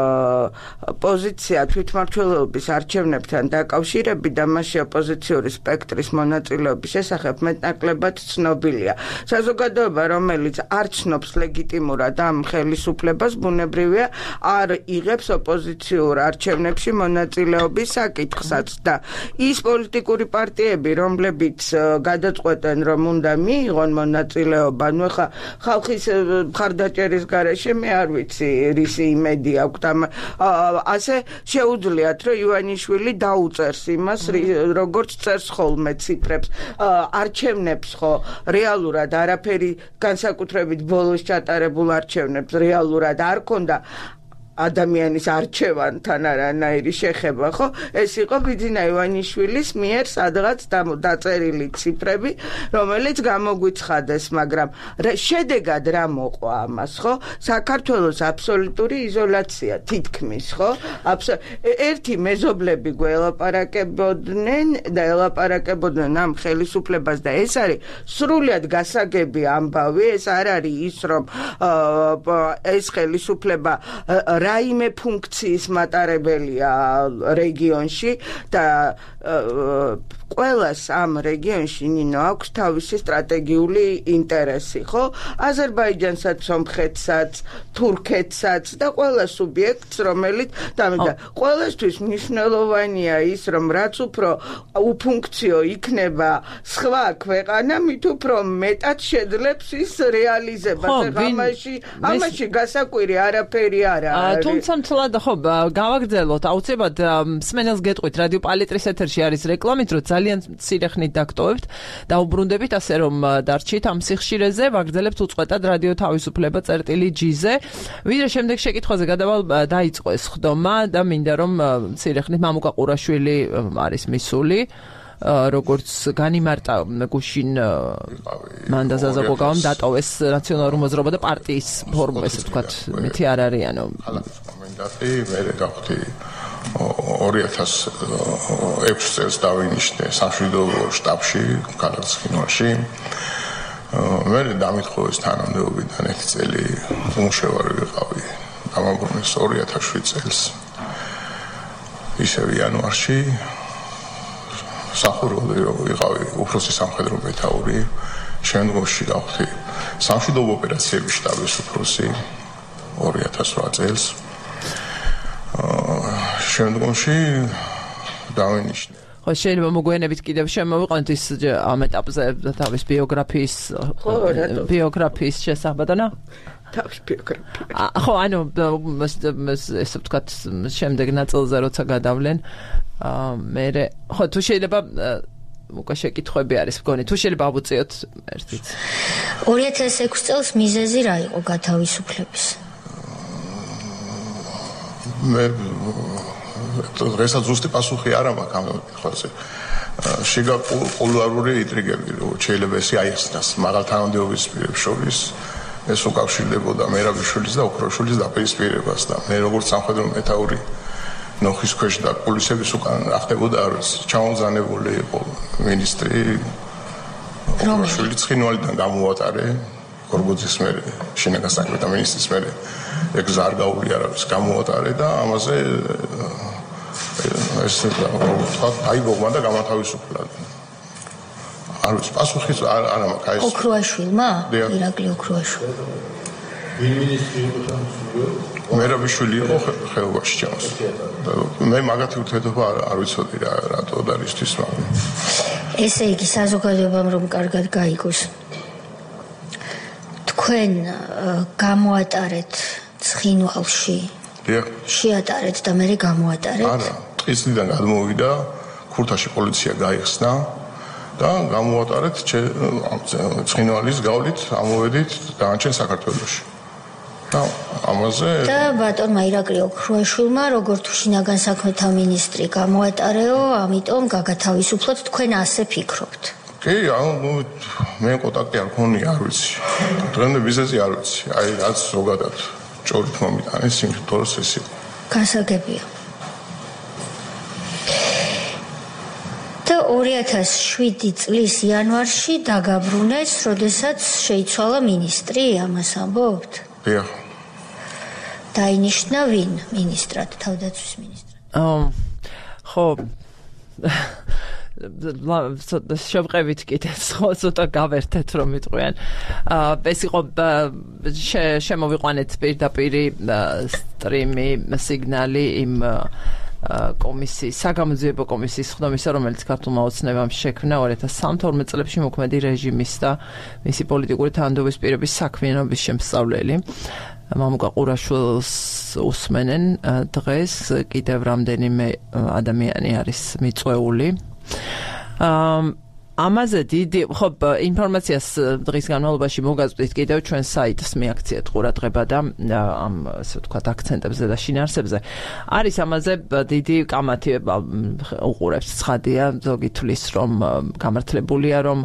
პოზიცია თვითმმართველობის არჩევნებთან დაკავშირებით და მასში ოპოზიციური სპექტრის მონაწილეობის შესახებ მეტნაკლებად ცნობილია. საზოგადოება, რომელიც არ ცნობს ლეგიტიმურად ამ ხელისუფლებას, ბუნებრივია არ იღებს ოპოზიციურ არჩევნებში მონაწილეობის საკითხსაც და ის პოლიტიკური პარტიები, რომლებიც გადაწყვეტენ, რომ უნდა მიიღონ მონაწილეობა, ნუ ხა ხალხის მხარდაჭერის გარეშე მე არ ვიცი, რისი იმედი აქვს და ასე შეუძლიათ, რომ ივანიშვილი დაუწერს იმას, როგორც წერს ხოლმე ციფრებს, არჩევნებს ხო რეალურად არაფერი განსაკუთრებით ბოლოს ჩატარებულ არჩევნებს რეალურად არ ქონდა ადამიანის არჩევანთან არანაირი შეხება, ხო? ეს იყო ბიძინა ივანიშვილის მიერ სადღაც დაწერილი ციფრები, რომელიც გამოგვიცხადეს, მაგრამ შედეგად რა მოყვა ამას, ხო? საქართველოს აბსოლუტური იზოლაცია თითქმის, ხო? ერთი მეზობლები გველაპარაკებოდნენ და ელაპარაკებოდნენ ამ ხელისუფლებას და ეს არის სრულად გასაგები ამბავი, ეს არ არის ის, რომ ეს ხელისუფლება რაიმე ფუნქციის მატარებელია რეგიონში და ყველას ამ რეგიონში ნინო აქვს თავისი სტრატეგიული ინტერესი, ხო? აზერბაიჯანსაც, სომხეთსაც, თურქეთსაც და ყველა სუბიექტს, რომელიც და ყველასთვის მნიშვნელოვანია ის, რომ რაც უფრო უფუნქციო იქნება სხვა ქვეყანა, მით უფრო მეტად შეძლებს ის რეალიზებას. ამაში ამაში გასაკვირი არაფერი არ არის. თუმცა მთლად ხო გავაგრძელოთ აუცილებლად მსმენელს გეტყვით რადიო პალიტრის ეთერში არის რეკლამით, რომ ძალიან მცირე ხნით დაგტოვებთ და უბრუნდებით, ასე რომ დარჩით ამ სიხშირეზე, ვაგრძელებთ უწყვეტად რადიო თავისუფლება წერტილი ჯი-ზე. ვიდრე შემდეგ შეკითხვაზე გადავალ, დაიწყო ეს ხდომა და მინდა რომ მცირე ხნით მამუკა ყურაშვილი არის მისული, როგორც განიმარტა გუშინ მანდა ზაზაკოგავამ დატოვეს ნაციონალური მოძრაობა და პარტიის ფორმა, ესე ვთქვათ, მითი არ არიანო. კომენდანტი მე გავხდი ორი ათას ექვსი წელს დავინიშნე სამშვიდობო შტაბში, ქალაქ ცხინვალში. მე დამითხოვეს თანამდებობიდან ერთი წელი უმუშევარი ვიყავი. დამაბრუნეს ორი ათას შვიდი წელს. ისევ იანვარში სახურავი ვიყავი უფროსი სამხედრო მეთაური, შემდგომში გავხდი სამშვიდობო ოპერაციების შტაბის უფროსი ორი ათას რვა წელს. შემდგომში დავინიშნე. ხო, შეიძლება მოგვიანებით კიდევ შემოვიყვანთ ის ამ ეტაპზე თავის ბიოგრაფიის ბიოგრაფიის შესახებადანა? თავის ბიოგრაფია. ხო, ანუ ესე ვთქვათ, შემდეგ ნაწილზე როცა გადავლენ, მე ხო, თუ შეიძლება უკვე შეკითხვები არის მგონი, თუ შეიძლება ავუწიოთ ერთიც. ორი ათას ექვსი წელს მიზეზი რა იყო გათავისუფლების? მე დღესაც ზუსტი პასუხი არ მაქვს ამ კითხვაზე. შიგა კულუარული ინტრიგები, რომ შეიძლება ეს აიხსნას მაღალ თანამდებობის პირებს შორის, ეს უკავშირდებოდა მერაბიშვილის და ოქროშვილის დაპირისპირებას და მე როგორც სამხედრო მეთაური ნოხის ქვეშ და პოლიცების უკან ახდებოდა არის ჩამოძანებული იყო მინისტრი ოქროშვილი ცხინვალიდან გამოვატარე გორგოძის მერე შინაგან საქმეთა მინისტრის მერე ეგ ზარგაული არავის გამოვატარე და ამაზე ეს თქვა დაიბოღმა და გამათავისუფლა. არ ვიცი პასუხი არ არ მაქვს. ოქროაშვილმა? ირაკლი ოქროაშვილი. ვინ მინისტრი იყო სამსულიო? მერაბიშვილი იყო ხეობაში ჩემს. მე მაგათი ურთიერთობა არ ვიცოდი რა რატო და რისთვის მაგრამ. ესე იგი საზოგადოებამ რომ კარგად გაიგოს. თქვენ გამოატარეთ ცხინვალში. დიახ. შეატარეთ და მე გამოატარეთ. არა, ისიდან გადმოვიდა, ქურთაში პოლიცია გაიხსნა და გამოატარეთ ცხინვალის გავლით, ამოვედით დანარჩენ საქართველოში. და ამაზე და ბატონმა ირაკლი ოქრუაშვილმა როგორც შინაგან საქმეთა მინისტრი გამოატარეო, ამიტომ გაგათავისუფლოთ, თქვენ ასე ფიქრობთ. კი, ანუ მე კონტაქტი არ ქონია, არ ვიცი. დღემდე ბიზნესი არ ვიცი. აი რაც ზოგადად ჭორით მომიტანეს სიმთვროს ეს იყო. გასაგებია. და ორი ათას შვიდი წლის იანვარში დაგაბრუნეს, როდესაც შეიცვალა მინისტრი, ამას ამბობთ? დიახ. დაინიშნა ვინ მინისტრად, თავდაცვის მინისტრად? აა ხო შევყევით კიდე ცოტა გავერთეთ რომ მიტყვიან. აა ეს იყო შემოვიყვანეთ პირდაპირი სტრიმი, სიგნალი იმ კომისიის, საგამოძიებო კომისიის ხდომისა, რომელიც ქართულმა ოცნებამ შექმნა ორი ათას სამთვრამეტ წლებში მოქმედი რეჟიმის და მისი პოლიტიკური თანამდებობის პირების საქმიანობის შემსწავლელი. მამუკა ყურაშვილს უსმენენ დღეს, კიდევ რამდენიმე ადამიანი არის მიწვეული. ამაზე დიდი ხო ინფორმაციას დღის განმავლობაში მოგაწვდით კიდევ ჩვენ საიტს მიაქციეთ ყურადღება და ამ ასე ვთქვათ აქცენტებზე და შინაარსებზე არის ამაზე დიდი კამათი უყურებს ცხადია ზოგი თვლის რომ გამართლებულია რომ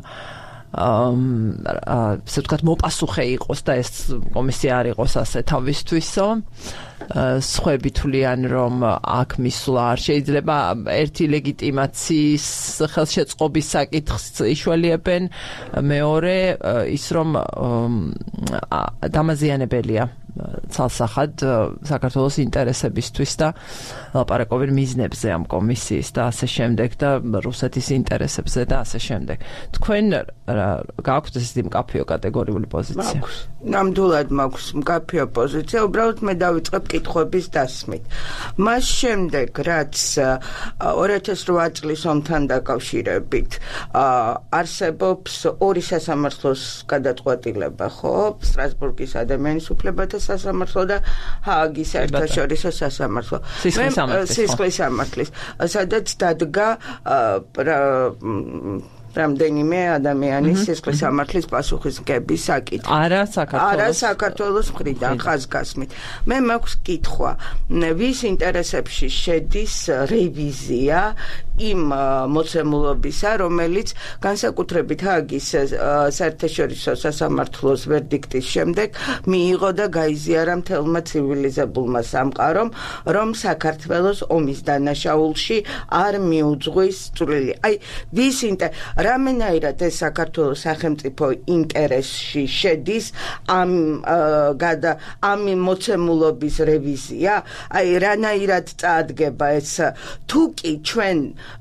ასე ვთქვათ მოპასუხე იყოს და ეს კომისია არ იყოს ასე თავისთვისო სხვები თვლიან რომ აქ მისვლა არ შეიძლება ერთი ლეგიტიმაციის ხელშეწყობის საკითხს იშველიებენ მეორე ის რომ დამაზიანებელია ცალსახად საქართველოს ინტერესებისთვის და ლაპარაკობენ მიზნებზე ამ კომისიის და ასე შემდეგ და რუსეთის ინტერესებზე და ასე შემდეგ. თქვენ გააქვთ ესეთი მკაფიო კატეგორიული პოზიცია? მაქვს. ნამდვილად მაქვს მკაფიო პოზიცია, უბრალოდ მე დავიწყებ კითხვების დასმით. მას შემდეგ, რაც ორი ათას რვა წლის ომთან დაკავშირებით არსებობს ორი სასამართლოს გადაწყვეტილება, ხო? სტრასბურგის ადამიანის უფლებათა სასამართლო და ჰააგის საერთაშორისო სასამართლო. სისხლის სამართლის, სადაც დადგა რამდენიმე ადამიანის სისხლის სამართლის პასუხისმგების საკითხი. არა საქართველოს. არა საქართველოს მხრიდან ხაზგასმით. მე მაქვს კითხვა, ვის ინტერესებში შედის რევიზია იმ მოცემულობისა, რომელიც განსაკუთრებით ჰააგის საერთაშორისო სასამართლოს ვერდიქტის შემდეგ მიიღო და გაიზიარა მთელმა ცივილიზებულმა სამყარომ, რომ საქართველოს ომის დანაშაულში არ მიუძღვის წვლილი. აი, ვის ინტერესებში რამენაირად ეს საქართველოს სახელმწიფო ინტერესში შედის ამ გადა ამ მოცემულობის რევიზია, აი რანაირად წაადგება ეს თუ კი ჩვენ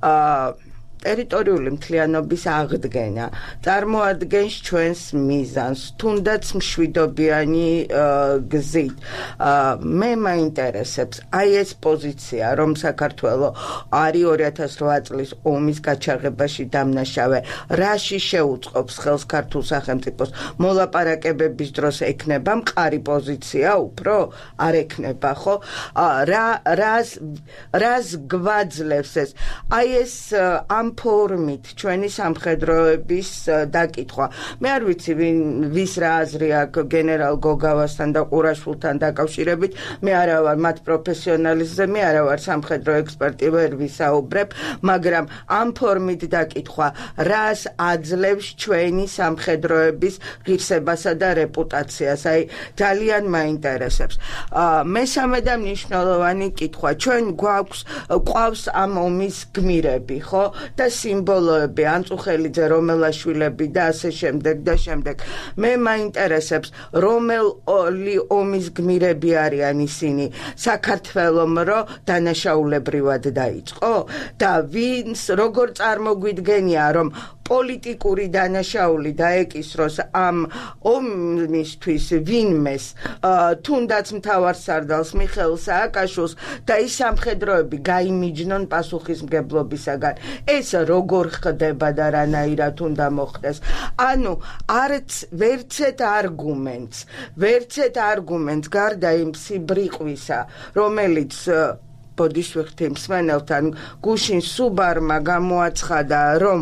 ტერიტორიული მთლიანობის აღდგენა წარმოადგენს ჩვენს მიზანს, თუნდაც მშვიდობიანი გზით. მე მაინტერესებს აი ეს პოზიცია, რომ საქართველო არის ორი ათას რვა წლის ომის გაჩაღებაში დამნაშავე, რაში შეუწყობს ხელს ქართულ სახელმწიფოს მოლაპარაკებების დროს ექნება მყარი პოზიცია უფრო არ ექნება, ხო? რა რას რას გვაძლევს ეს? აი ეს ამ ფორმით ჩვენი სამხედროების დაკითხვა. მე არ ვიცი ვის რა აზრი აქვს გენერალ გოგავასთან და ყურაშვილთან დაკავშირებით. მე არა ვარ მათ პროფესიონალიზმზე, მე არა ვარ სამხედრო ექსპერტი, ვერ ვისაუბრებ, მაგრამ ამ ფორმით დაკითხვა რას აძლევს ჩვენი სამხედროების ღირსებასა და რეპუტაციას. აი ძალიან მაინტერესებს. მესამე და მნიშვნელოვანი კითხვა. ჩვენ გვაქვს ყავს ამ ომის გმირები, ხო? და სიმბოლოები, ანწუხელიძე, რომელაშვილები და ასე შემდეგ და შემდეგ. მე მაინტერესებს, რომელი ომის გმირები არიან ისინი საქართველომ რო დანაშაულებრივად დაიწყო და ვინს როგორ წარმოგვიდგენია, რომ პოლიტიკური დანაშაული დაეკისროს ამ ომისთვის ვინმეს, თუნდაც მთავარსარდალს მიხეილ სააკაშვილს და ის სამხედროები გაიმიჯნონ პასუხისმგებლობისაგან. ეს როგორ ხდება და რანაირად უნდა მოხდეს? ანუ არც ვერცეთ არგუმენტს, ვერცეთ არგუმენტს გარდა იმ სიბრიყვისა, რომელიც ბოდიშ ვიხდი მსმენელთან გუშინ სუბარმა გამოაცხადა, რომ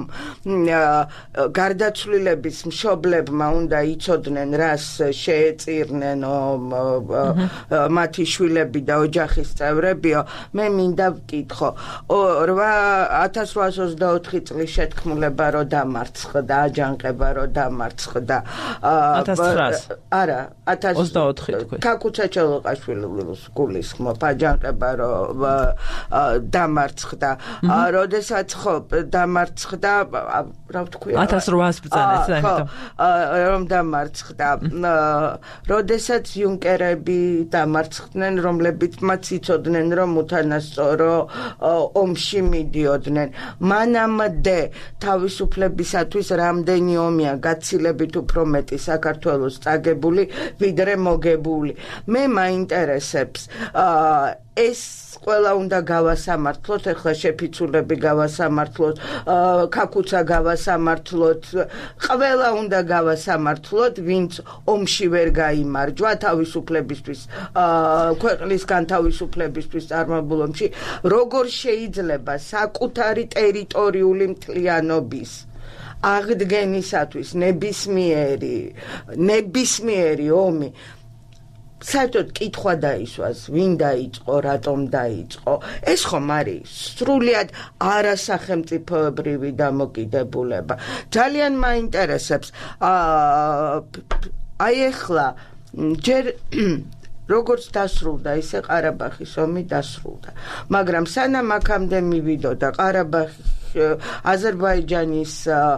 გარდაცვლილების მშობლებმა უნდა იცოდნენ, რას შეეწირნენ მათი შვილები და ოჯახის წევრებიო. მე მინდა ვკითხო, ათას რვაას ოცდაოთხი წლის შეთქმულება რო დამარცხდა, აჯანყება რო დამარცხდა. ათას ცხრაას არა, ათას ოცდაოთხი თქვი. ქაკუცა ჩოლოყაშვილის გულისხმობ აჯანყება რო დამარცხდა. როდესაც ხო დამარცხდა, რა ვთქვი, ათას რვაას ბრძანეთ ხო, რომ დამარცხდა. როდესაც იუნკერები დამარცხდნენ, რომლებიც მათ იცოდნენ, რომ უთანასწორო ომში მიდიოდნენ. მანამდე თავისუფლებისათვის რამდენი ომია გაცილებით უფრო მეტი საქართველოს წაგებული, ვიდრე მოგებული. მე მაინტერესებს ეს ყველა უნდა გავასამართლოთ, ეხლა შეფიცულები გავასამართლოთ, ქაკუცა გავასამართლოთ, ყველა უნდა გავასამართლოთ, ვინც ომში ვერ გაიმარჯვა თავისუფლებისთვის, ქვეყნის განთავისუფლებისთვის წარმობილ ომში, როგორ შეიძლება საკუთარი ტერიტორიული მთლიანობის აღდგენისათვის ნებისმიერი ნებისმიერი ომი საერთოდ კითხვა დაისვას, ვინ დაიწყო, რატომ დაიწყო. ეს ხომ არის სრულიად არასახელმწიფოებრივი დამოკიდებულება. ძალიან მაინტერესებს. აი ეხლა ჯერ როგორც დასრულდა, ისე ყარაბაღის ომი დასრულდა. მაგრამ სანამ აქამდე მივიდოდა ყარაბაღის აზერბაიჯანის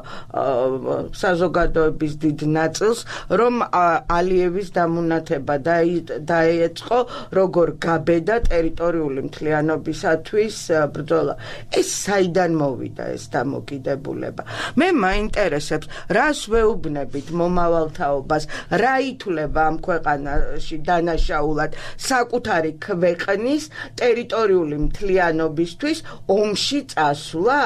საზოგადოების დიდ ნაწილს, რომ ალიევის დამუნათება დაეწყო, როგორ გაბედა ტერიტორიული მთლიანობისათვის ბრძოლა. ეს საიდან მოვიდა ეს დამოკიდებულება? მე მაინტერესებს, რას ვეუბნებით მომავალთაობას, რა ითვლება ამ ქვეყანაში დანაშაულად საკუთარი ქვეყნის ტერიტორიული მთლიანობისთვის ომში წასვლა?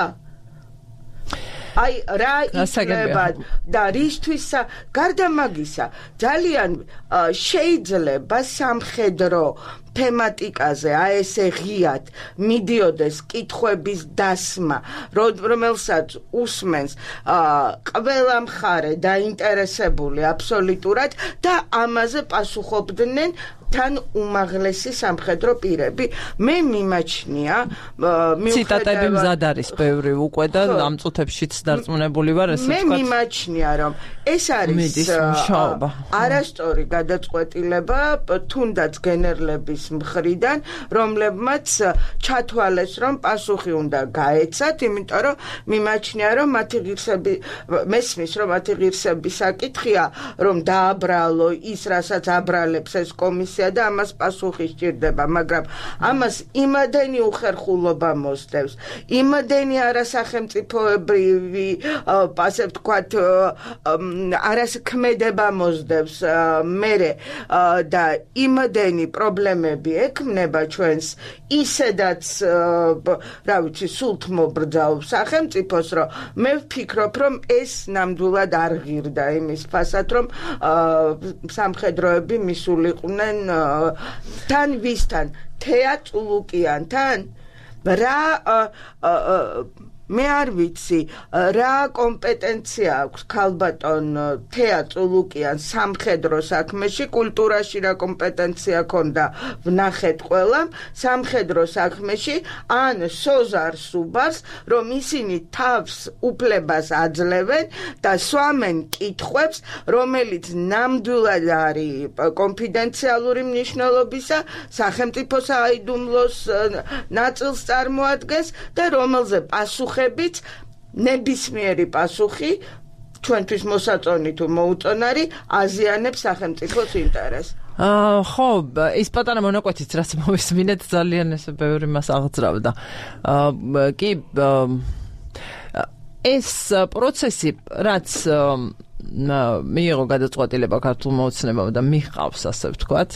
აი რა ითვლება და რისთვის გარდა მაგისა ძალიან შეიძლება სამხედრო თემატიკაზე აი ესე ღიად მიდიოდეს კითხვების დასმა, რომელსაც უსმენს ყველა მხარე დაინტერესებული აბსოლუტურად და ამაზე პასუხობდნენ თან უმაღლესი სამხედრო პირები. მე მიმაჩნია ციტატები მზად არის ბევრი უკვე და ამ წუთებშიც დარწმუნებული ვარ, ესე ვთქვათ. მე მიმაჩნია, რომ ეს არის არასწორი გადაწყვეტილება თუნდაც გენერლების მხრიდან, რომლებმაც ჩათვალეს, რომ პასუხი უნდა გაეცათ, იმიტომ რომ მიმაჩნია, რომ მათი ღირსები მესმის, რომ მათი ღირსების საკითხია, რომ დააბრალო ის, რასაც აბრალებს ეს კომისია და ამას პასუხი სჭირდება, მაგრამ ამას იმადენი უხერხულობა მოსდევს, იმადენი არასახელმწიფოებრივი, ასე ვთქვათ, არასქმედება მოსდევს მერე და იმადენი პრობლემები ექმნება ჩვენს ისედაც, რა ვიცი, სულთმობრძავ სახელმწიფოს, რომ მე ვფიქრობ, რომ ეს ნამდვილად არ ღირდა იმის ფასად, რომ სამხედროები მისულიყვნენ თან ვისთან, თეა წულუკიანთან, რა მე არ ვიცი, რა კომპეტენცია აქვს ქალბატონ თეა წულუკიან სამხედრო საქმეში, კულტურაში რა კომპეტენცია ქონდა ვნახეთ ყველამ, სამხედრო საქმეში, ან სოზარ სუბარს, რომ ისინი თავს უფლებას აძლევენ და სვამენ კითხვებს, რომელიც ნამდვილად არის კონფიდენციალური მნიშვნელობისა, სახელმწიფო საიდუმლოს ნაწილს წარმოადგენს და რომელზე პასუხი ხებით ნებისმიერი პასუხი ჩვენთვის მოსაწონი თუ მოუწონარი აზიანებს სახელმწიფოს ინტერესს. აა ხო, ის პატარა მონაკვეთიც რაც მოვისმინეთ ძალიან ესე ბევრი მას აღძრავდა. აა კი ეს პროცესი, რაც მიიღო გადაწყვეტილება ქართულ მოოცნებამ და მიჰყავს, ასე ვთქვათ,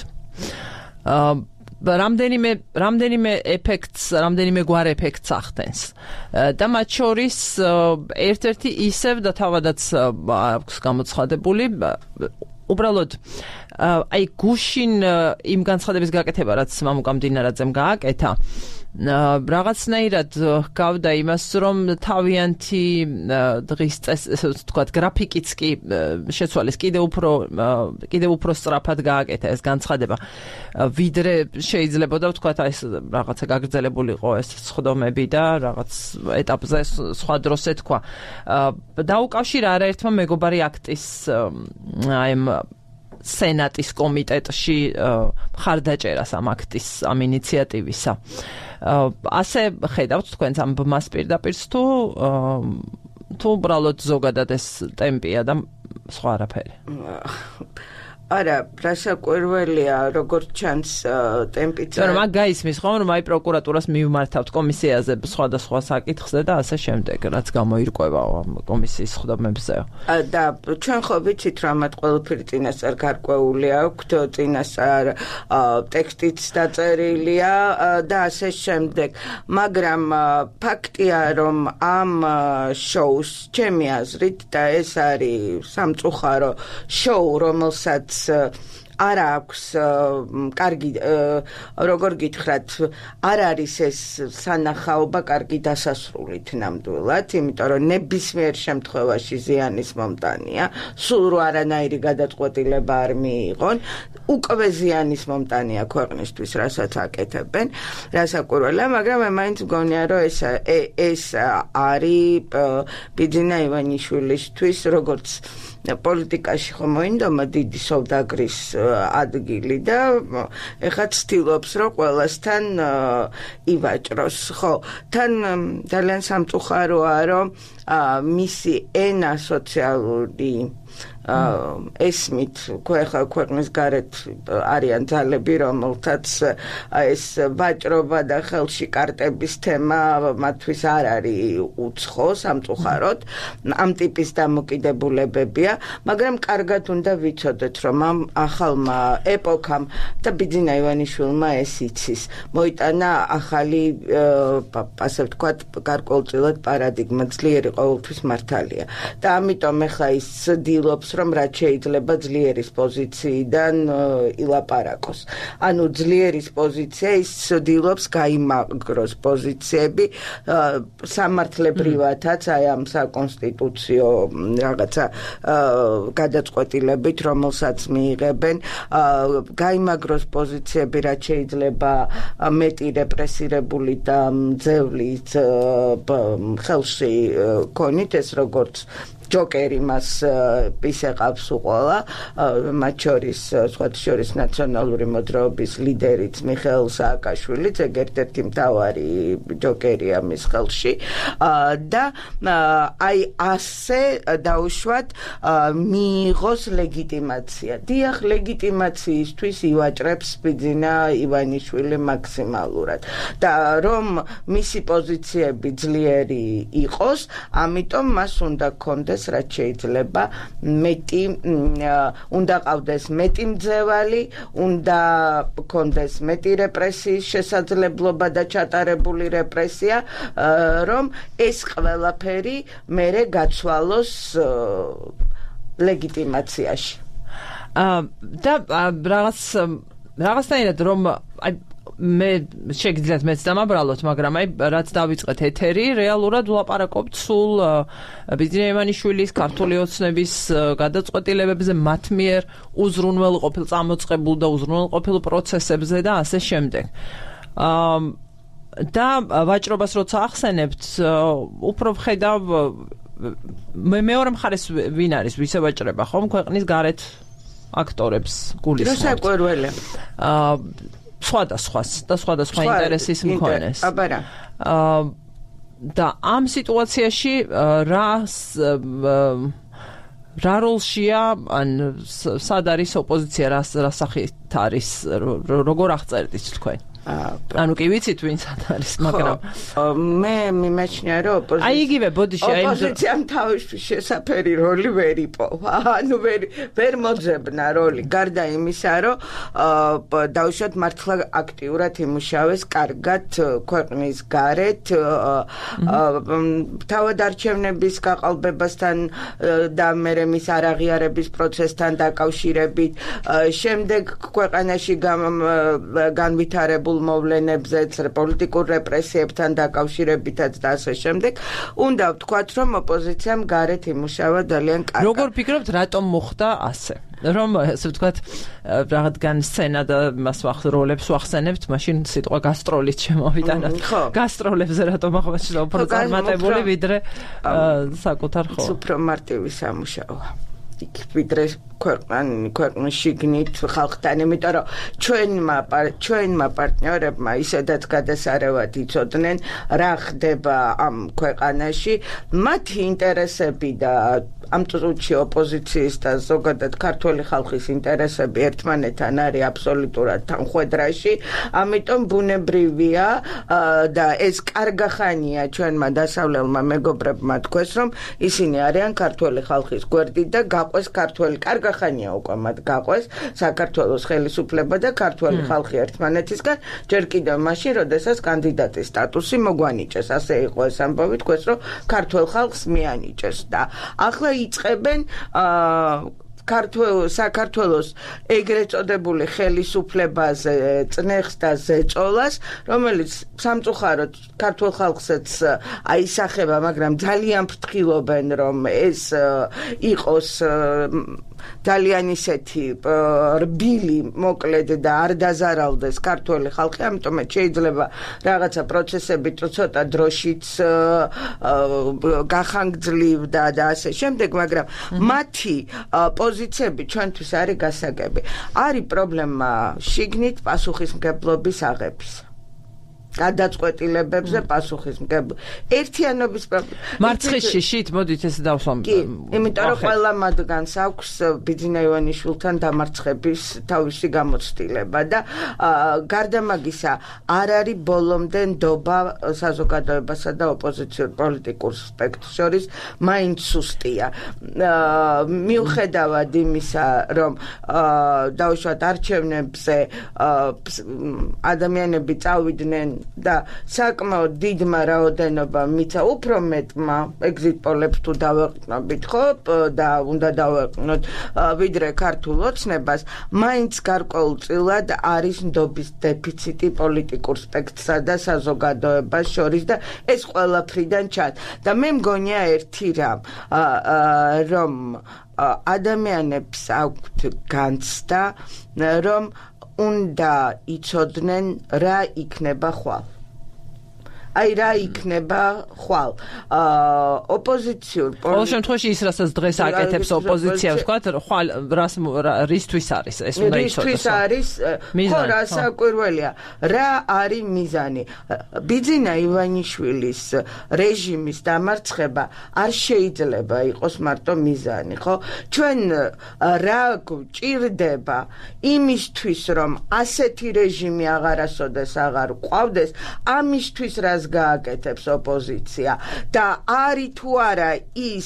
რამდენიმე რამდენიმე ეფექტს, რამდენიმე გვარ ეფექტს ახდენს. და მათ შორის ერთ-ერთი ისევ და თავადაც აქვს გამოცხადებული, უბრალოდ აი გუშინ იმ განცხადების გაკეთება, რაც მამუკა მდინარაძემ გააკეთა, რაღაცნაირად გავდა იმას, რომ თავიანთი დღის წესს, ესე ვთქვათ, გრაფიკიც კი შეცვალეს, კიდევ უფრო კიდევ უფრო სწრაფად გააკეთა ეს განცხადება, ვიდრე შეიძლებოდა ვთქვათ, აი ეს რაღაცა გაგრძელებულიყო ეს სხდომები და რაღაც ეტაპზე სხვა დროს ეთქვა. დაუკავშირა არაერთმა მეგობარი აქტის აი სენატის კომიტეტში მხარდაჭერას ამ აქტის, ამ ინიციატივისა. ასე ხედავთ თქვენს ამ ბმას პირდაპირ თუ თუ უბრალოდ ზოგადად ეს ტემპია და სხვა არაფერი. არა, რასაკვირველია, როგორც ჩანს ტემპიც. მაგრამ მაგ გაისმის ხომ, რომ აი პროკურატურას მივმართავთ კომისიაზე სხვადასხვა საკითხზე და ასე შემდეგ, რაც გამოირკვევა კომისიის სხდომებზე. და ჩვენ ხო ვიცით, რომ მათ ყველაფერი წინასწარ გარკვეული აქვთ, წინასწარ ტექსტიც დაწერილია და ასე შემდეგ. მაგრამ ფაქტია, რომ ამ შოუს ჩემი აზრით და ეს არის სამწუხარო შოუ, რომელსაც არ აქვს კარგი, როგორ გითხრათ, არ არის ეს სანახაობა კარგი დასასრულით ნამდვილად, იმიტომ რომ ნებისმიერ შემთხვევაში ზიანის მომტანია, სულ რო არანაირი გადაწყვეტილება არ მიიღონ, უკვე ზიანის მომტანია ქვეყნისთვის, რასაც აკეთებენ, რასაკვირველია, მაგრამ მე მაინც მგონია, რომ ეს ეს არის ბიძინა ივანიშვილისთვის, როგორც პოლიტიკაში ხომ მოინდომა დიდი სოვდაგრის ადგილი და ეხლა ცდილობს, რომ ყველასთან ივაჭროს. ხო, თან ძალიან სამწუხაროა, რომ მისი ენა სოციალური ესმით ხა ქვეყნის გარეთ არიან ძალები, რომელთაც ეს ვაჭრობა და ხელში კარტების თემა მათთვის არ არის უცხო, სამწუხაროდ, ამ ტიპის დამოკიდებულებებია, მაგრამ კარგად უნდა ვიცოდეთ, რომ ამ ახალმა ეპოქამ და ბიძინა ივანიშვილმა ეს იცის, მოიტანა ახალი, ასე ვთქვათ, გარკვეულწილად პარადიგმა, ძლიერი ყოველთვის მართალია. და ამიტომ ეხლა ის ცდილობს, რომ რაც შეიძლება ძლიერის პოზიციიდან ილაპარაკოს. ანუ ძლიერის პოზიცია ის ცდილობს გაიმაგროს პოზიციები სამართლებრივათაც აი ამ საკონსტიტუციო რაღაცა გადაწყვეტილებით, რომელსაც მიიღებენ, გაიმაგროს პოზიციები, რაც შეიძლება მეტი რეპრესირებული და მძევლით ხელში ქონით, ეს როგორც ჯოკერი მას ისეყავს უყოლა, მათ შორის, სხვათა შორის ნაციონალური მოძრაობის ლიდერიც მიხეილ სააკაშვილიც, ეგ ერთ-ერთი მთავარი ჯოკერია მის ხელში და აი ასე დაუშვათ მიიღოს ლეგიტიმაცია. დიახ, ლეგიტიმაციისთვის ივაჭრებს ბიძინა ივანიშვილი მაქსიმალურად და რომ მისი პოზიციები ძლიერი იყოს, ამიტომ მას უნდა ქონდეს რაც შეიძლება მეტი, უნდა ყავდეს მეტი მძევალი, უნდა ქონდეს მეტი რეპრესიის შესაძლებლობა და ჩატარებული რეპრესია, რომ ეს ყველაფერი მერე გაცვალოს ლეგიტიმაციაში. და რაღაც რაღაცნაირად რომ აი მე შეგიძლიათ მეც დამაბრალოთ, მაგრამ აი რაც დავიწყეთ ეთერი, რეალურად ვლაპარაკობთ სულ ბიძინა ივანიშვილის ქართული ოცნების გადაწყვეტილებებზე, მათ მიერ უზრუნველყოფილ წამოწყებულ და უზრუნველყოფილ პროცესებზე და ასე შემდეგ. და ვაჭრობას როცა ახსენებთ, უფრო ვხედავ მე მეორე მხარეს ვინ არის, ვისე ვაჭრება ხომ ქვეყნის გარეთ აქტორებს გულისხმობთ. რასაკვირველია. აა სხვადასხვას და სხვადასხვა ინტერესის მქონეს. აბარა. და ამ სიტუაციაში რა რა როლშია, ან სად არის ოპოზიცია, რა სახით არის, როგორ აღწერდით თქვენ? ანუ კი ვიცით ვინცად არის, მაგრამ მე მიმაჩნია რომ ოპოზიცია აი იგივე ბოდიში აი ოპოზიციამ თავისთვის შესაფერი როლი ვერ იპოვა. ანუ ვერ ვერ მოძებნა როლი, გარდა იმისა, რომ დაუშვათ მართლა აქტიურად იმუშავეს კარგად ქვეყნის გარეთ თავად არჩევნების გაყალბებასთან და მერე მის არაღიარების პროცესთან დაკავშირებით, შემდეგ ქვეყანაში განვითარებულ მოვლენებზეც, პოლიტიკურ რეპრესიებთან დაკავშირებითაც და ასე შემდეგ. უნდა ვთქვათ, რომ ოპოზიციამ გარეთ იმუშავა ძალიან კარგად. როგორ ფიქრობთ, რატომ მოხდა ასე? რომ ასე ვთქვათ, რაღაცგან სცენა და მას როლებს ვახსენებთ, მაშინ სიტყვა გასტროლით შემოვიტანოთ. გასტროლებზე რატომ აღნიშნავ უფრო წარმატებული ვიდრე საკუთარ ხო? უფრო მარტივი სამუშაოა. იქ ვიდრე ქვეყანი ქვეყნის შიგნით ხალხთან, იმიტომ რომ ჩვენმა ჩვენმა პარტნიორებმა ისედაც გადასარევად იცოდნენ რა ხდება ამ ქვეყანაში, მათი ინტერესები და ამ წუთში ოპოზიციის და ზოგადად ქართული ხალხის ინტერესები ერთმანეთთან არის აბსოლუტურად თანხვედრაში, ამიტომ ბუნებრივია და ეს კარგახანია ჩვენმა დასავლელმა მეგობრებმა თქვეს, რომ ისინი არიან ქართული ხალხის გვერდით და გაყვეს ქართული კარგ ხანია უკვე მათ გაყვეს საქართველოს ხელისუფლება და ქართული ხალხი ერთმანეთისგან ჯერ კიდევ მაშინ, როდესაც კანდიდატის სტატუსი მოგვანიჭეს. ასე იყო ეს ამბავი, თქვეს, რომ ქართულ ხალხს მიანიჭეს და ახლა იწყებენ საქართველოს ეგრეთ წოდებული ხელისუფლებაზე წნეხს და ზეწოლას, რომელიც სამწუხაროდ ქართულ ხალხსაც აისახება, მაგრამ ძალიან ფრთხილობენ, რომ ეს იყოს ძალიან ისეთი რბილი მოკლედ და არ დაზარავდეს ქართული ხალხი, ამიტომ შეიძლება რაღაცა პროცესები ცოტა დროშიც გახანგრძლივდა და ასე შემდეგ, მაგრამ მათი პოზიციები ჩვენთვის არის გასაგები. არის პრობლემა შიგნით პასუხისმგებლობის აღების. გადაწყვეტილებებზე პასუხისმგებლობა. ერთიანობის პრობლემა. მარცხის შიშით, მოდით ეს დავსვამ. კი, იმიტომ რომ ყველა მათგანს აქვს ბიძინა ივანიშვილთან დამარცხების თავისი გამოცდილება და გარდა მაგისა არ არის ბოლომდე ნდობა საზოგადოებასა და ოპოზიციურ პოლიტიკურ სპექტრს შორის, მაინც სუსტია. მიუხედავად იმისა, რომ დაუშვათ არჩევნებზე ადამიანები წავიდნენ და საკმაოდ დიდმა რაოდენობა მიცა, უფრო მეტმა ეგზიტ პოლებს თუ დავეყნობით, ხო, და უნდა დავეყნოთ ვიდრე ქართულ ოცნებას, მაინც გარკვეულწილად არის ნდობის დეფიციტი პოლიტიკურ სპექტრსა და საზოგადოებას შორის და ეს ყველაფრიდან ჩანს. და მე მგონია ერთი რამ, რომ ადამიანებს აქვთ განცდა, რომ უნდა იცოდნენ რა იქნება ხვალ. აი რა იქნება ხვალ. ოპოზიციურ ყოველ შემთხვევაში ის რასაც დღეს აკეთებს ოპოზიცია, ვთქვათ, ხვალ რას რისთვის არის ეს უნდა იცოდეს. რისთვის არის? ხო, რა საკვირველია. რა არის მიზანი? ბიძინა ივანიშვილის რეჟიმის დამარცხება არ შეიძლება იყოს მარტო მიზანი, ხო? ჩვენ რა გვჭირდება იმისთვის, რომ ასეთი რეჟიმი აღარასოდეს აღარ ყავდეს, ამისთვის რა გააკეთებს ოპოზიცია და არის თუ არა ის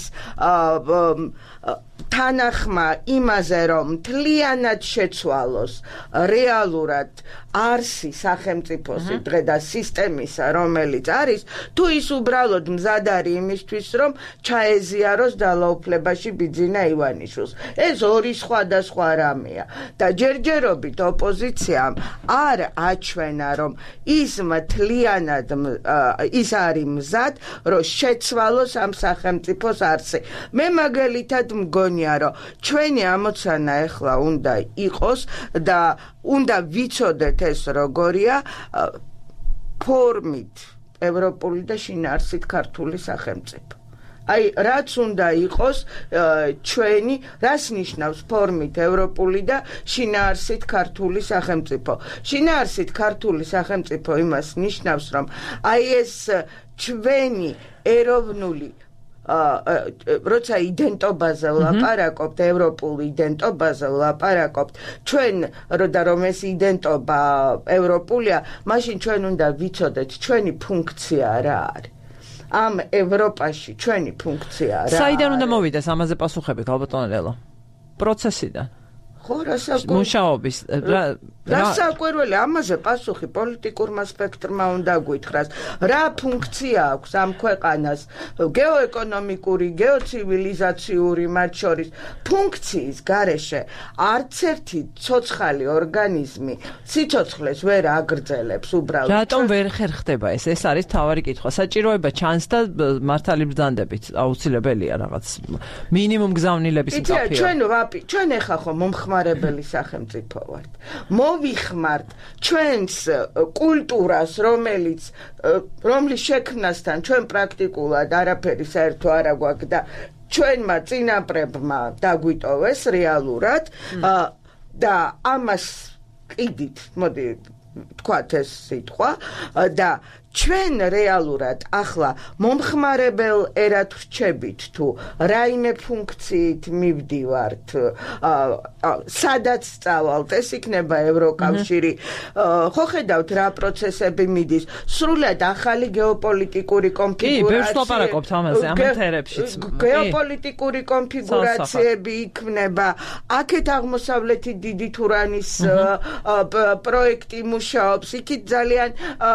თანახმა იმაზე, რომ მთლიანად შეცვალოს რეალურად არსი სახელმწიფოსი დღე და სისტემისა, რომელიც არის, თუ ის უბრალოდ მზად არის იმისთვის, რომ ჩაეზიაროს ძალაუფლებაში ბიძინა ივანიშვილს. ეს ორი სხვადასხვა რამეა და ჯერჯერობით ოპოზიციამ არ აჩვენა, რომ ის მთლიანად ის არის მზად, რომ შეცვალოს ამ სახელმწიფოს არსი. მე მაგალითად მგონია, რომ ჩვენი ამოცანა ახლა უნდა იყოს და უნდა ვიცოდეთ ეს როგორია ფორმით ევროპული და შინაარსით ქართული სახელმწიფო. აი რაც უნდა იყოს ჩვენი, რას ნიშნავს ფორმით ევროპული და შინაარსით ქართული სახელმწიფო. შინაარსით ქართული სახელმწიფო იმას ნიშნავს, რომ აი ეს ჩვენი ეროვნული როცა იდენტობაზე ვლაპარაკობთ, ევროპულ იდენტობაზე ვლაპარაკობთ, ჩვენ და რომ ეს იდენტობა ევროპულია, მაშინ ჩვენ უნდა ვიცოდეთ ჩვენი ფუნქცია რა არის. ამ ევროპაში ჩვენი ფუნქცია რა. საიდან უნდა მოვიდეს ამაზე პასუხები, ალბათ ლელა? პროცესიდან. ხო, რასაკვირველი მუშაობის რასაკვირველი ამაზე პასუხი პოლიტიკურმა სპექტრმა უნდა გითხრას. რა ფუნქცია აქვს ამ ქვეყანას გეოეკონომიკური, გეოცივილიზაციური მათ შორის ფუნქციის გარეშე არც ერთი ცოცხალი ორგანიზმი სიცოცხლეს ვერ აგრძელებს უბრალოდ. რატომ ვერ ხერხდება ეს? ეს არის თავარი კითხვა. საჭიროება ჩანს და მართალი ბრძანდებით აუცილებელია რაღაც მინიმუმ გზავნილების მკაფიო. ჩვენ ვაპი, ჩვენ ეხა ხო მომხმარებელი სახელმწიფო ვართ. მოვიხმართ ჩვენს კულტურას, რომელიც რომლის შექმნასთან ჩვენ პრაქტიკულად არაფერი საერთო არ აგვაქვს და ჩვენმა წინაპრებმა დაგვიტოვეს რეალურად და ამას ყიდით, მოდი თქვათ ეს სიტყვა და ჩვენ რეალურად ახლა მომხმარებელ ერად ვრჩებით თუ რაიმე ფუნქციით მივდივართ, სადაც სწავალთ, ეს იქნება ევროკავშირი. ხო ხედავთ რა პროცესები მიდის, სრულად ახალი გეოპოლიტიკური კონფიგურაცია. კი, ბევრს ლაპარაკობთ ამაზე, ამ ეთერებშიც. გეოპოლიტიკური კონფიგურაციები იქნება. აქეთ აღმოსავლეთის დიდი თურანის პროექტი მუშაობს, იქით ძალიან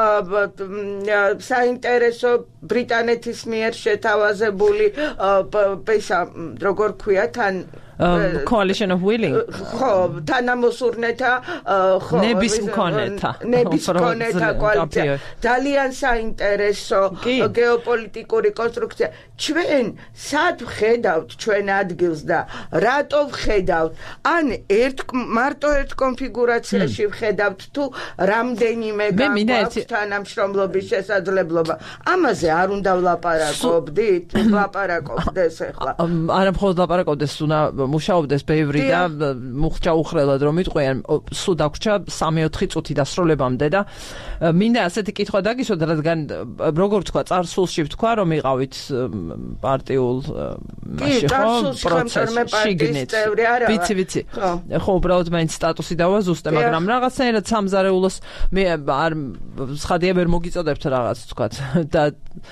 საინტერესო ბრიტანეთის მიერ შეთავაზებული პესა როგორ ქვია თან coalition of willing ხო თანამოსურნეთა ხო ნების მქონეთა ნების მქონეთა კოალიცია ძალიან საინტერესო გეოპოლიტიკური კონსტრუქცია. ჩვენ სად ვხედავთ ჩვენ ადგილს და რატო ვხედავთ? ან ერთ მარტო ერთ კონფიგურაციაში ვხედავთ თუ რამდენიმე გაგვაქვს თანამშრომლობის შესაძლებლობა? ამაზე არ უნდა ვლაპარაკობდით? ვლაპარაკობდეს ახლა. არა მხოლოდ ვლაპარაკობდეს, უნდა მუშაობდეს ბევრი და მუხჭა უხრელად რომ იტყვიან, სულ დაგვრჩა სამი-ოთხი წუთი დასრულებამდე და მინდა ასეთი კითხვა დაგისვათ, რადგან როგორ ვთქვა, წარსულში ვთქვა რომ იყავით პარტიულ მაშინ ხო პროცესში გინეთ. ვიცი, ვიცი. ხო, უბრალოდ მაინც სტატუსი დავაზუსტე, მაგრამ რაღაცნაირად სამზარეულოს მე არ ცხადია ვერ მოგიწოდებთ რაღაც ვთქვათ და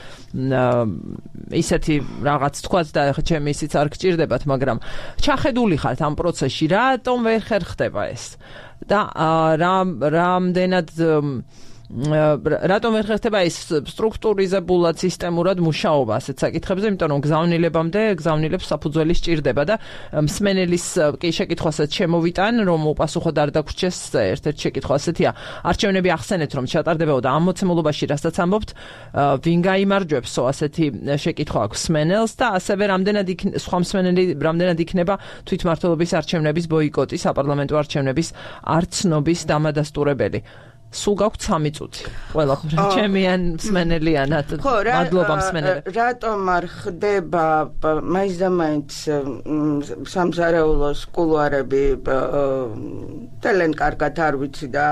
ისეთი რაღაც თქვათ და ხა ჩემი ისიც არ გჭირდებათ, მაგრამ ჩახედული ხართ ამ პროცესში, რატომ ვერ ხერხდება ეს? და რამდენად რატომ ვერ ხერხდება ეს სტრუქტურიზებულად სისტემურად მუშაობა ასეთ საკითხებზე, იმიტომ რომ გზავნილებამდე გზავნილებს საფუძველი სჭირდება და მსმენელის კი შეკითხვასაც შემოვიტან, რომ უპასუხოდ არ დაგვრჩეს ერთ-ერთი შეკითხვა ასეთია. არჩევნები ახსენეთ, რომ ჩატარდებოდა ამ მოცემულობაში, რასაც ამბობთ, ვინ გაიმარჯვებსო, ასეთი შეკითხვა აქვს მსმენელს და ასევე რამდენად სხვა მსმენელი რამდენად იქნება თვითმმართველობის არჩევნების ბოიკოტი, საპარლამენტო არჩევნების არცნობის დამადასტურებელი. სულ გაქვთ სამი წუთი. ყველაფერი ჩემიან მსმენელიანად. მადლობა მსმენელებს. რატომ არ ხდება მაინც და მაინც სამზარეულოს კულუარები ძალიან კარგად არ ვიცი და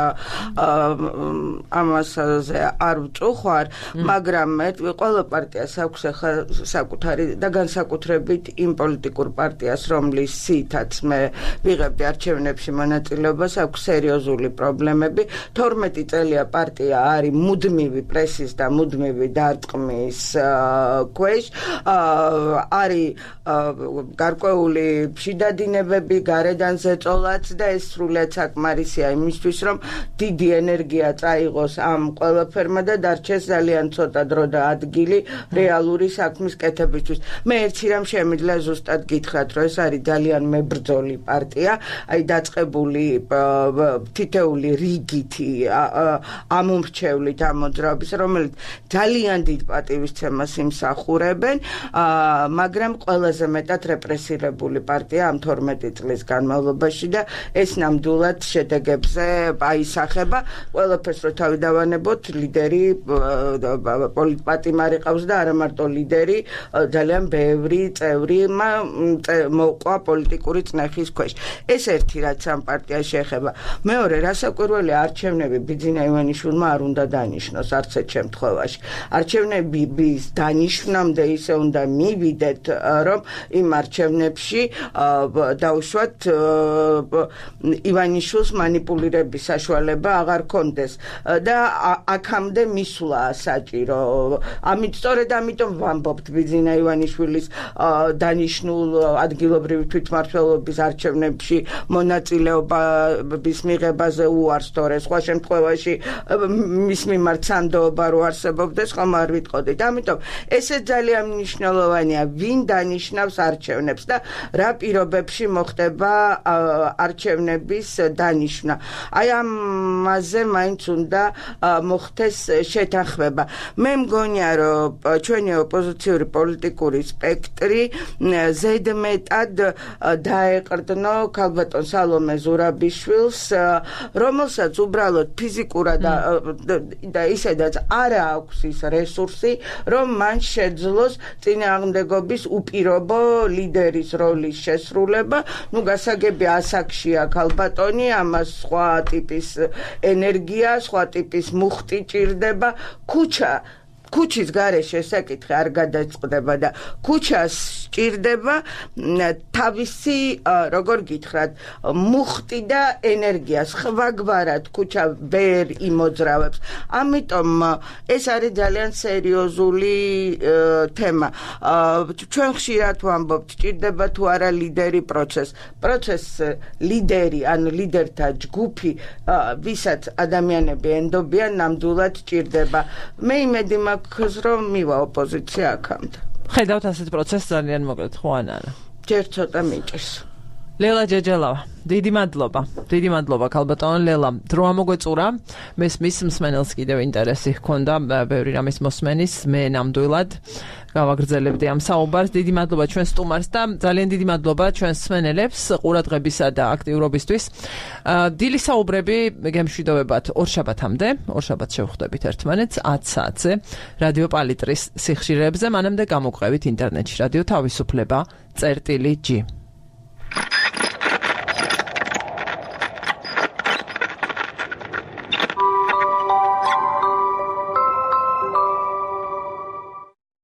ამასაზე არ ვწუხვარ, მაგრამ მე ყველა პარტიას აქვს ახლა საკუთარი და განსაკუთრებით იმ პოლიტიკურ პარტიას, რომლის სითაც მე ვიღებდი არჩევნებში მონაწილეობას, აქვს სერიოზული პრობლემები. თორმეტი წელია პარტია არის მუდმივი პრესის და მუდმივი დარტყმის ქვეშ, არის გარკვეული შიდადინებები, გარედან ზეწოლაც და ეს სრულად საკმარისია იმისთვის, რომ დიდი ენერგია წაიღოს ამ ყველაფერმა და დარჩეს ძალიან ცოტა დრო და ადგილი რეალური საქმის კეთებისთვის. მე ერთი რამ შემიძლია ზუსტად გითხრათ, რომ ეს არის ძალიან მებრძოლი პარტია, აი დაწყებული თითეული რიგითი ამომრჩევლით ამ მოძრაობის, რომელიც ძალიან დიდ პატივისცემას იმსახურებენ, მაგრამ ყველაზე მეტად რეპრესირებული პარტია ამ თორმეტი წლის განმავლობაში და ეს ნამდვილად შედეგებზე აისახება. ყველაფერს რო თავი დავანებოთ, ლიდერი პოლიტპატიმარი ყავს და არა მარტო ლიდერი, ძალიან ბევრი წევრი მოყვა პოლიტიკური წნეხის ქვეშ. ეს ერთი რაც ამ პარტიას შეეხება. მეორე, რასაკვირველია, არჩევნები ბიძინა ივანიშვილმა არ უნდა დანიშნოს არც ერთ შემთხვევაში. არჩევნების დანიშნამდე ისე უნდა მივიდეთ, რომ იმ არჩევნებში დაუშვათ ივანიშვილს манипуლირების საშუალება აღარ კონდეს და აქამდე მისვლა საჭირო. ამით სწორედ ამიტომ ვამბობთ ბიძინა ივანიშვილის დანიშნულ ადგილობრივი თვითმმართველობის არჩევნებში მონაწილეობის მიღებაზე უარს, თორე სხვა შემთხვევაში მის მიმართ სანდოობა რო არსებობდეს, ხომ არ ვიტყოდით. ამიტომ ესე ძალიან მნიშვნელოვანია, ვინ დანიშნავს არჩევნებს და რა პირობებში მოხდება არჩევნების დანიშნა. აი ამაზე მაინც უნდა მოხდეს შეთანხმება. მე მგონია, რომ ჩვენი ოპოზიციური პოლიტიკური სპექტრი ზედმეტად დაეყრდნო ქალბატონ სალომე ზურაბიშვილს, რომელსაც უბრალოდ ფიზიკურად და ისედაც არ აქვს ის რესურსი, რომ მან შეძლოს წინააღმდეგობის უპირობო ლიდერის როლის შესრულება. ნუ გასაგები ასაკშია ქალბატონი, ამას სხვა ტიპის ენერგია, სხვა ტიპის მუხტი ჭირდება. ქუჩა ქუჩის გარეშე საკითხი არ გადაწყდება და ქუჩას ჭირდება თავისი, როგორ გითხრათ, მუხტი და ენერგია. სხვაგვარად ქუჩა ვერ იმოძრავებს. ამიტომ ეს არის ძალიან სერიოზული თემა. ჩვენ ხშირად ვამბობთ, ჭირდება თუ არა ლიდერი პროცესს. პროცესს ლიდერი, ანუ ლიდერთა ჯგუფი, ვისაც ადამიანები ენდობიან, ნამდვილად ჭირდება. მე იმედი მაქვს, რომ მივა ოპოზიცია აქამდე. ხედავთ ასეთ პროცესს ძალიან მოკლედ, ხო ან არა? ჯერ ცოტა მიჭირს. ლელა ჯეჯელავა, დიდი მადლობა. დიდი მადლობა ქალბატონ ლელა. დრო ამოგვეწურა. მესმის მსმენელს კიდევ ინტერესი ჰქონდა ბევრი რამის მოსმენის, მე ნამდვილად გავაგრძელებდი ამ საუბარს. დიდი მადლობა ჩვენ სტუმარს და ძალიან დიდი მადლობა ჩვენს მსმენელებს ყურადღებისა და აქტიურობისთვის. დილის საუბრები გემშვიდობებათ ორ შაბათამდე, ორ შაბათს შევხვდებით ერთმანეთს ათ საათზე რადიო პალიტრის სიხშირეებზე. მანამდე გამოგვყევით ინტერნეტში რადიო თავისუფლება წერტილი ჯი.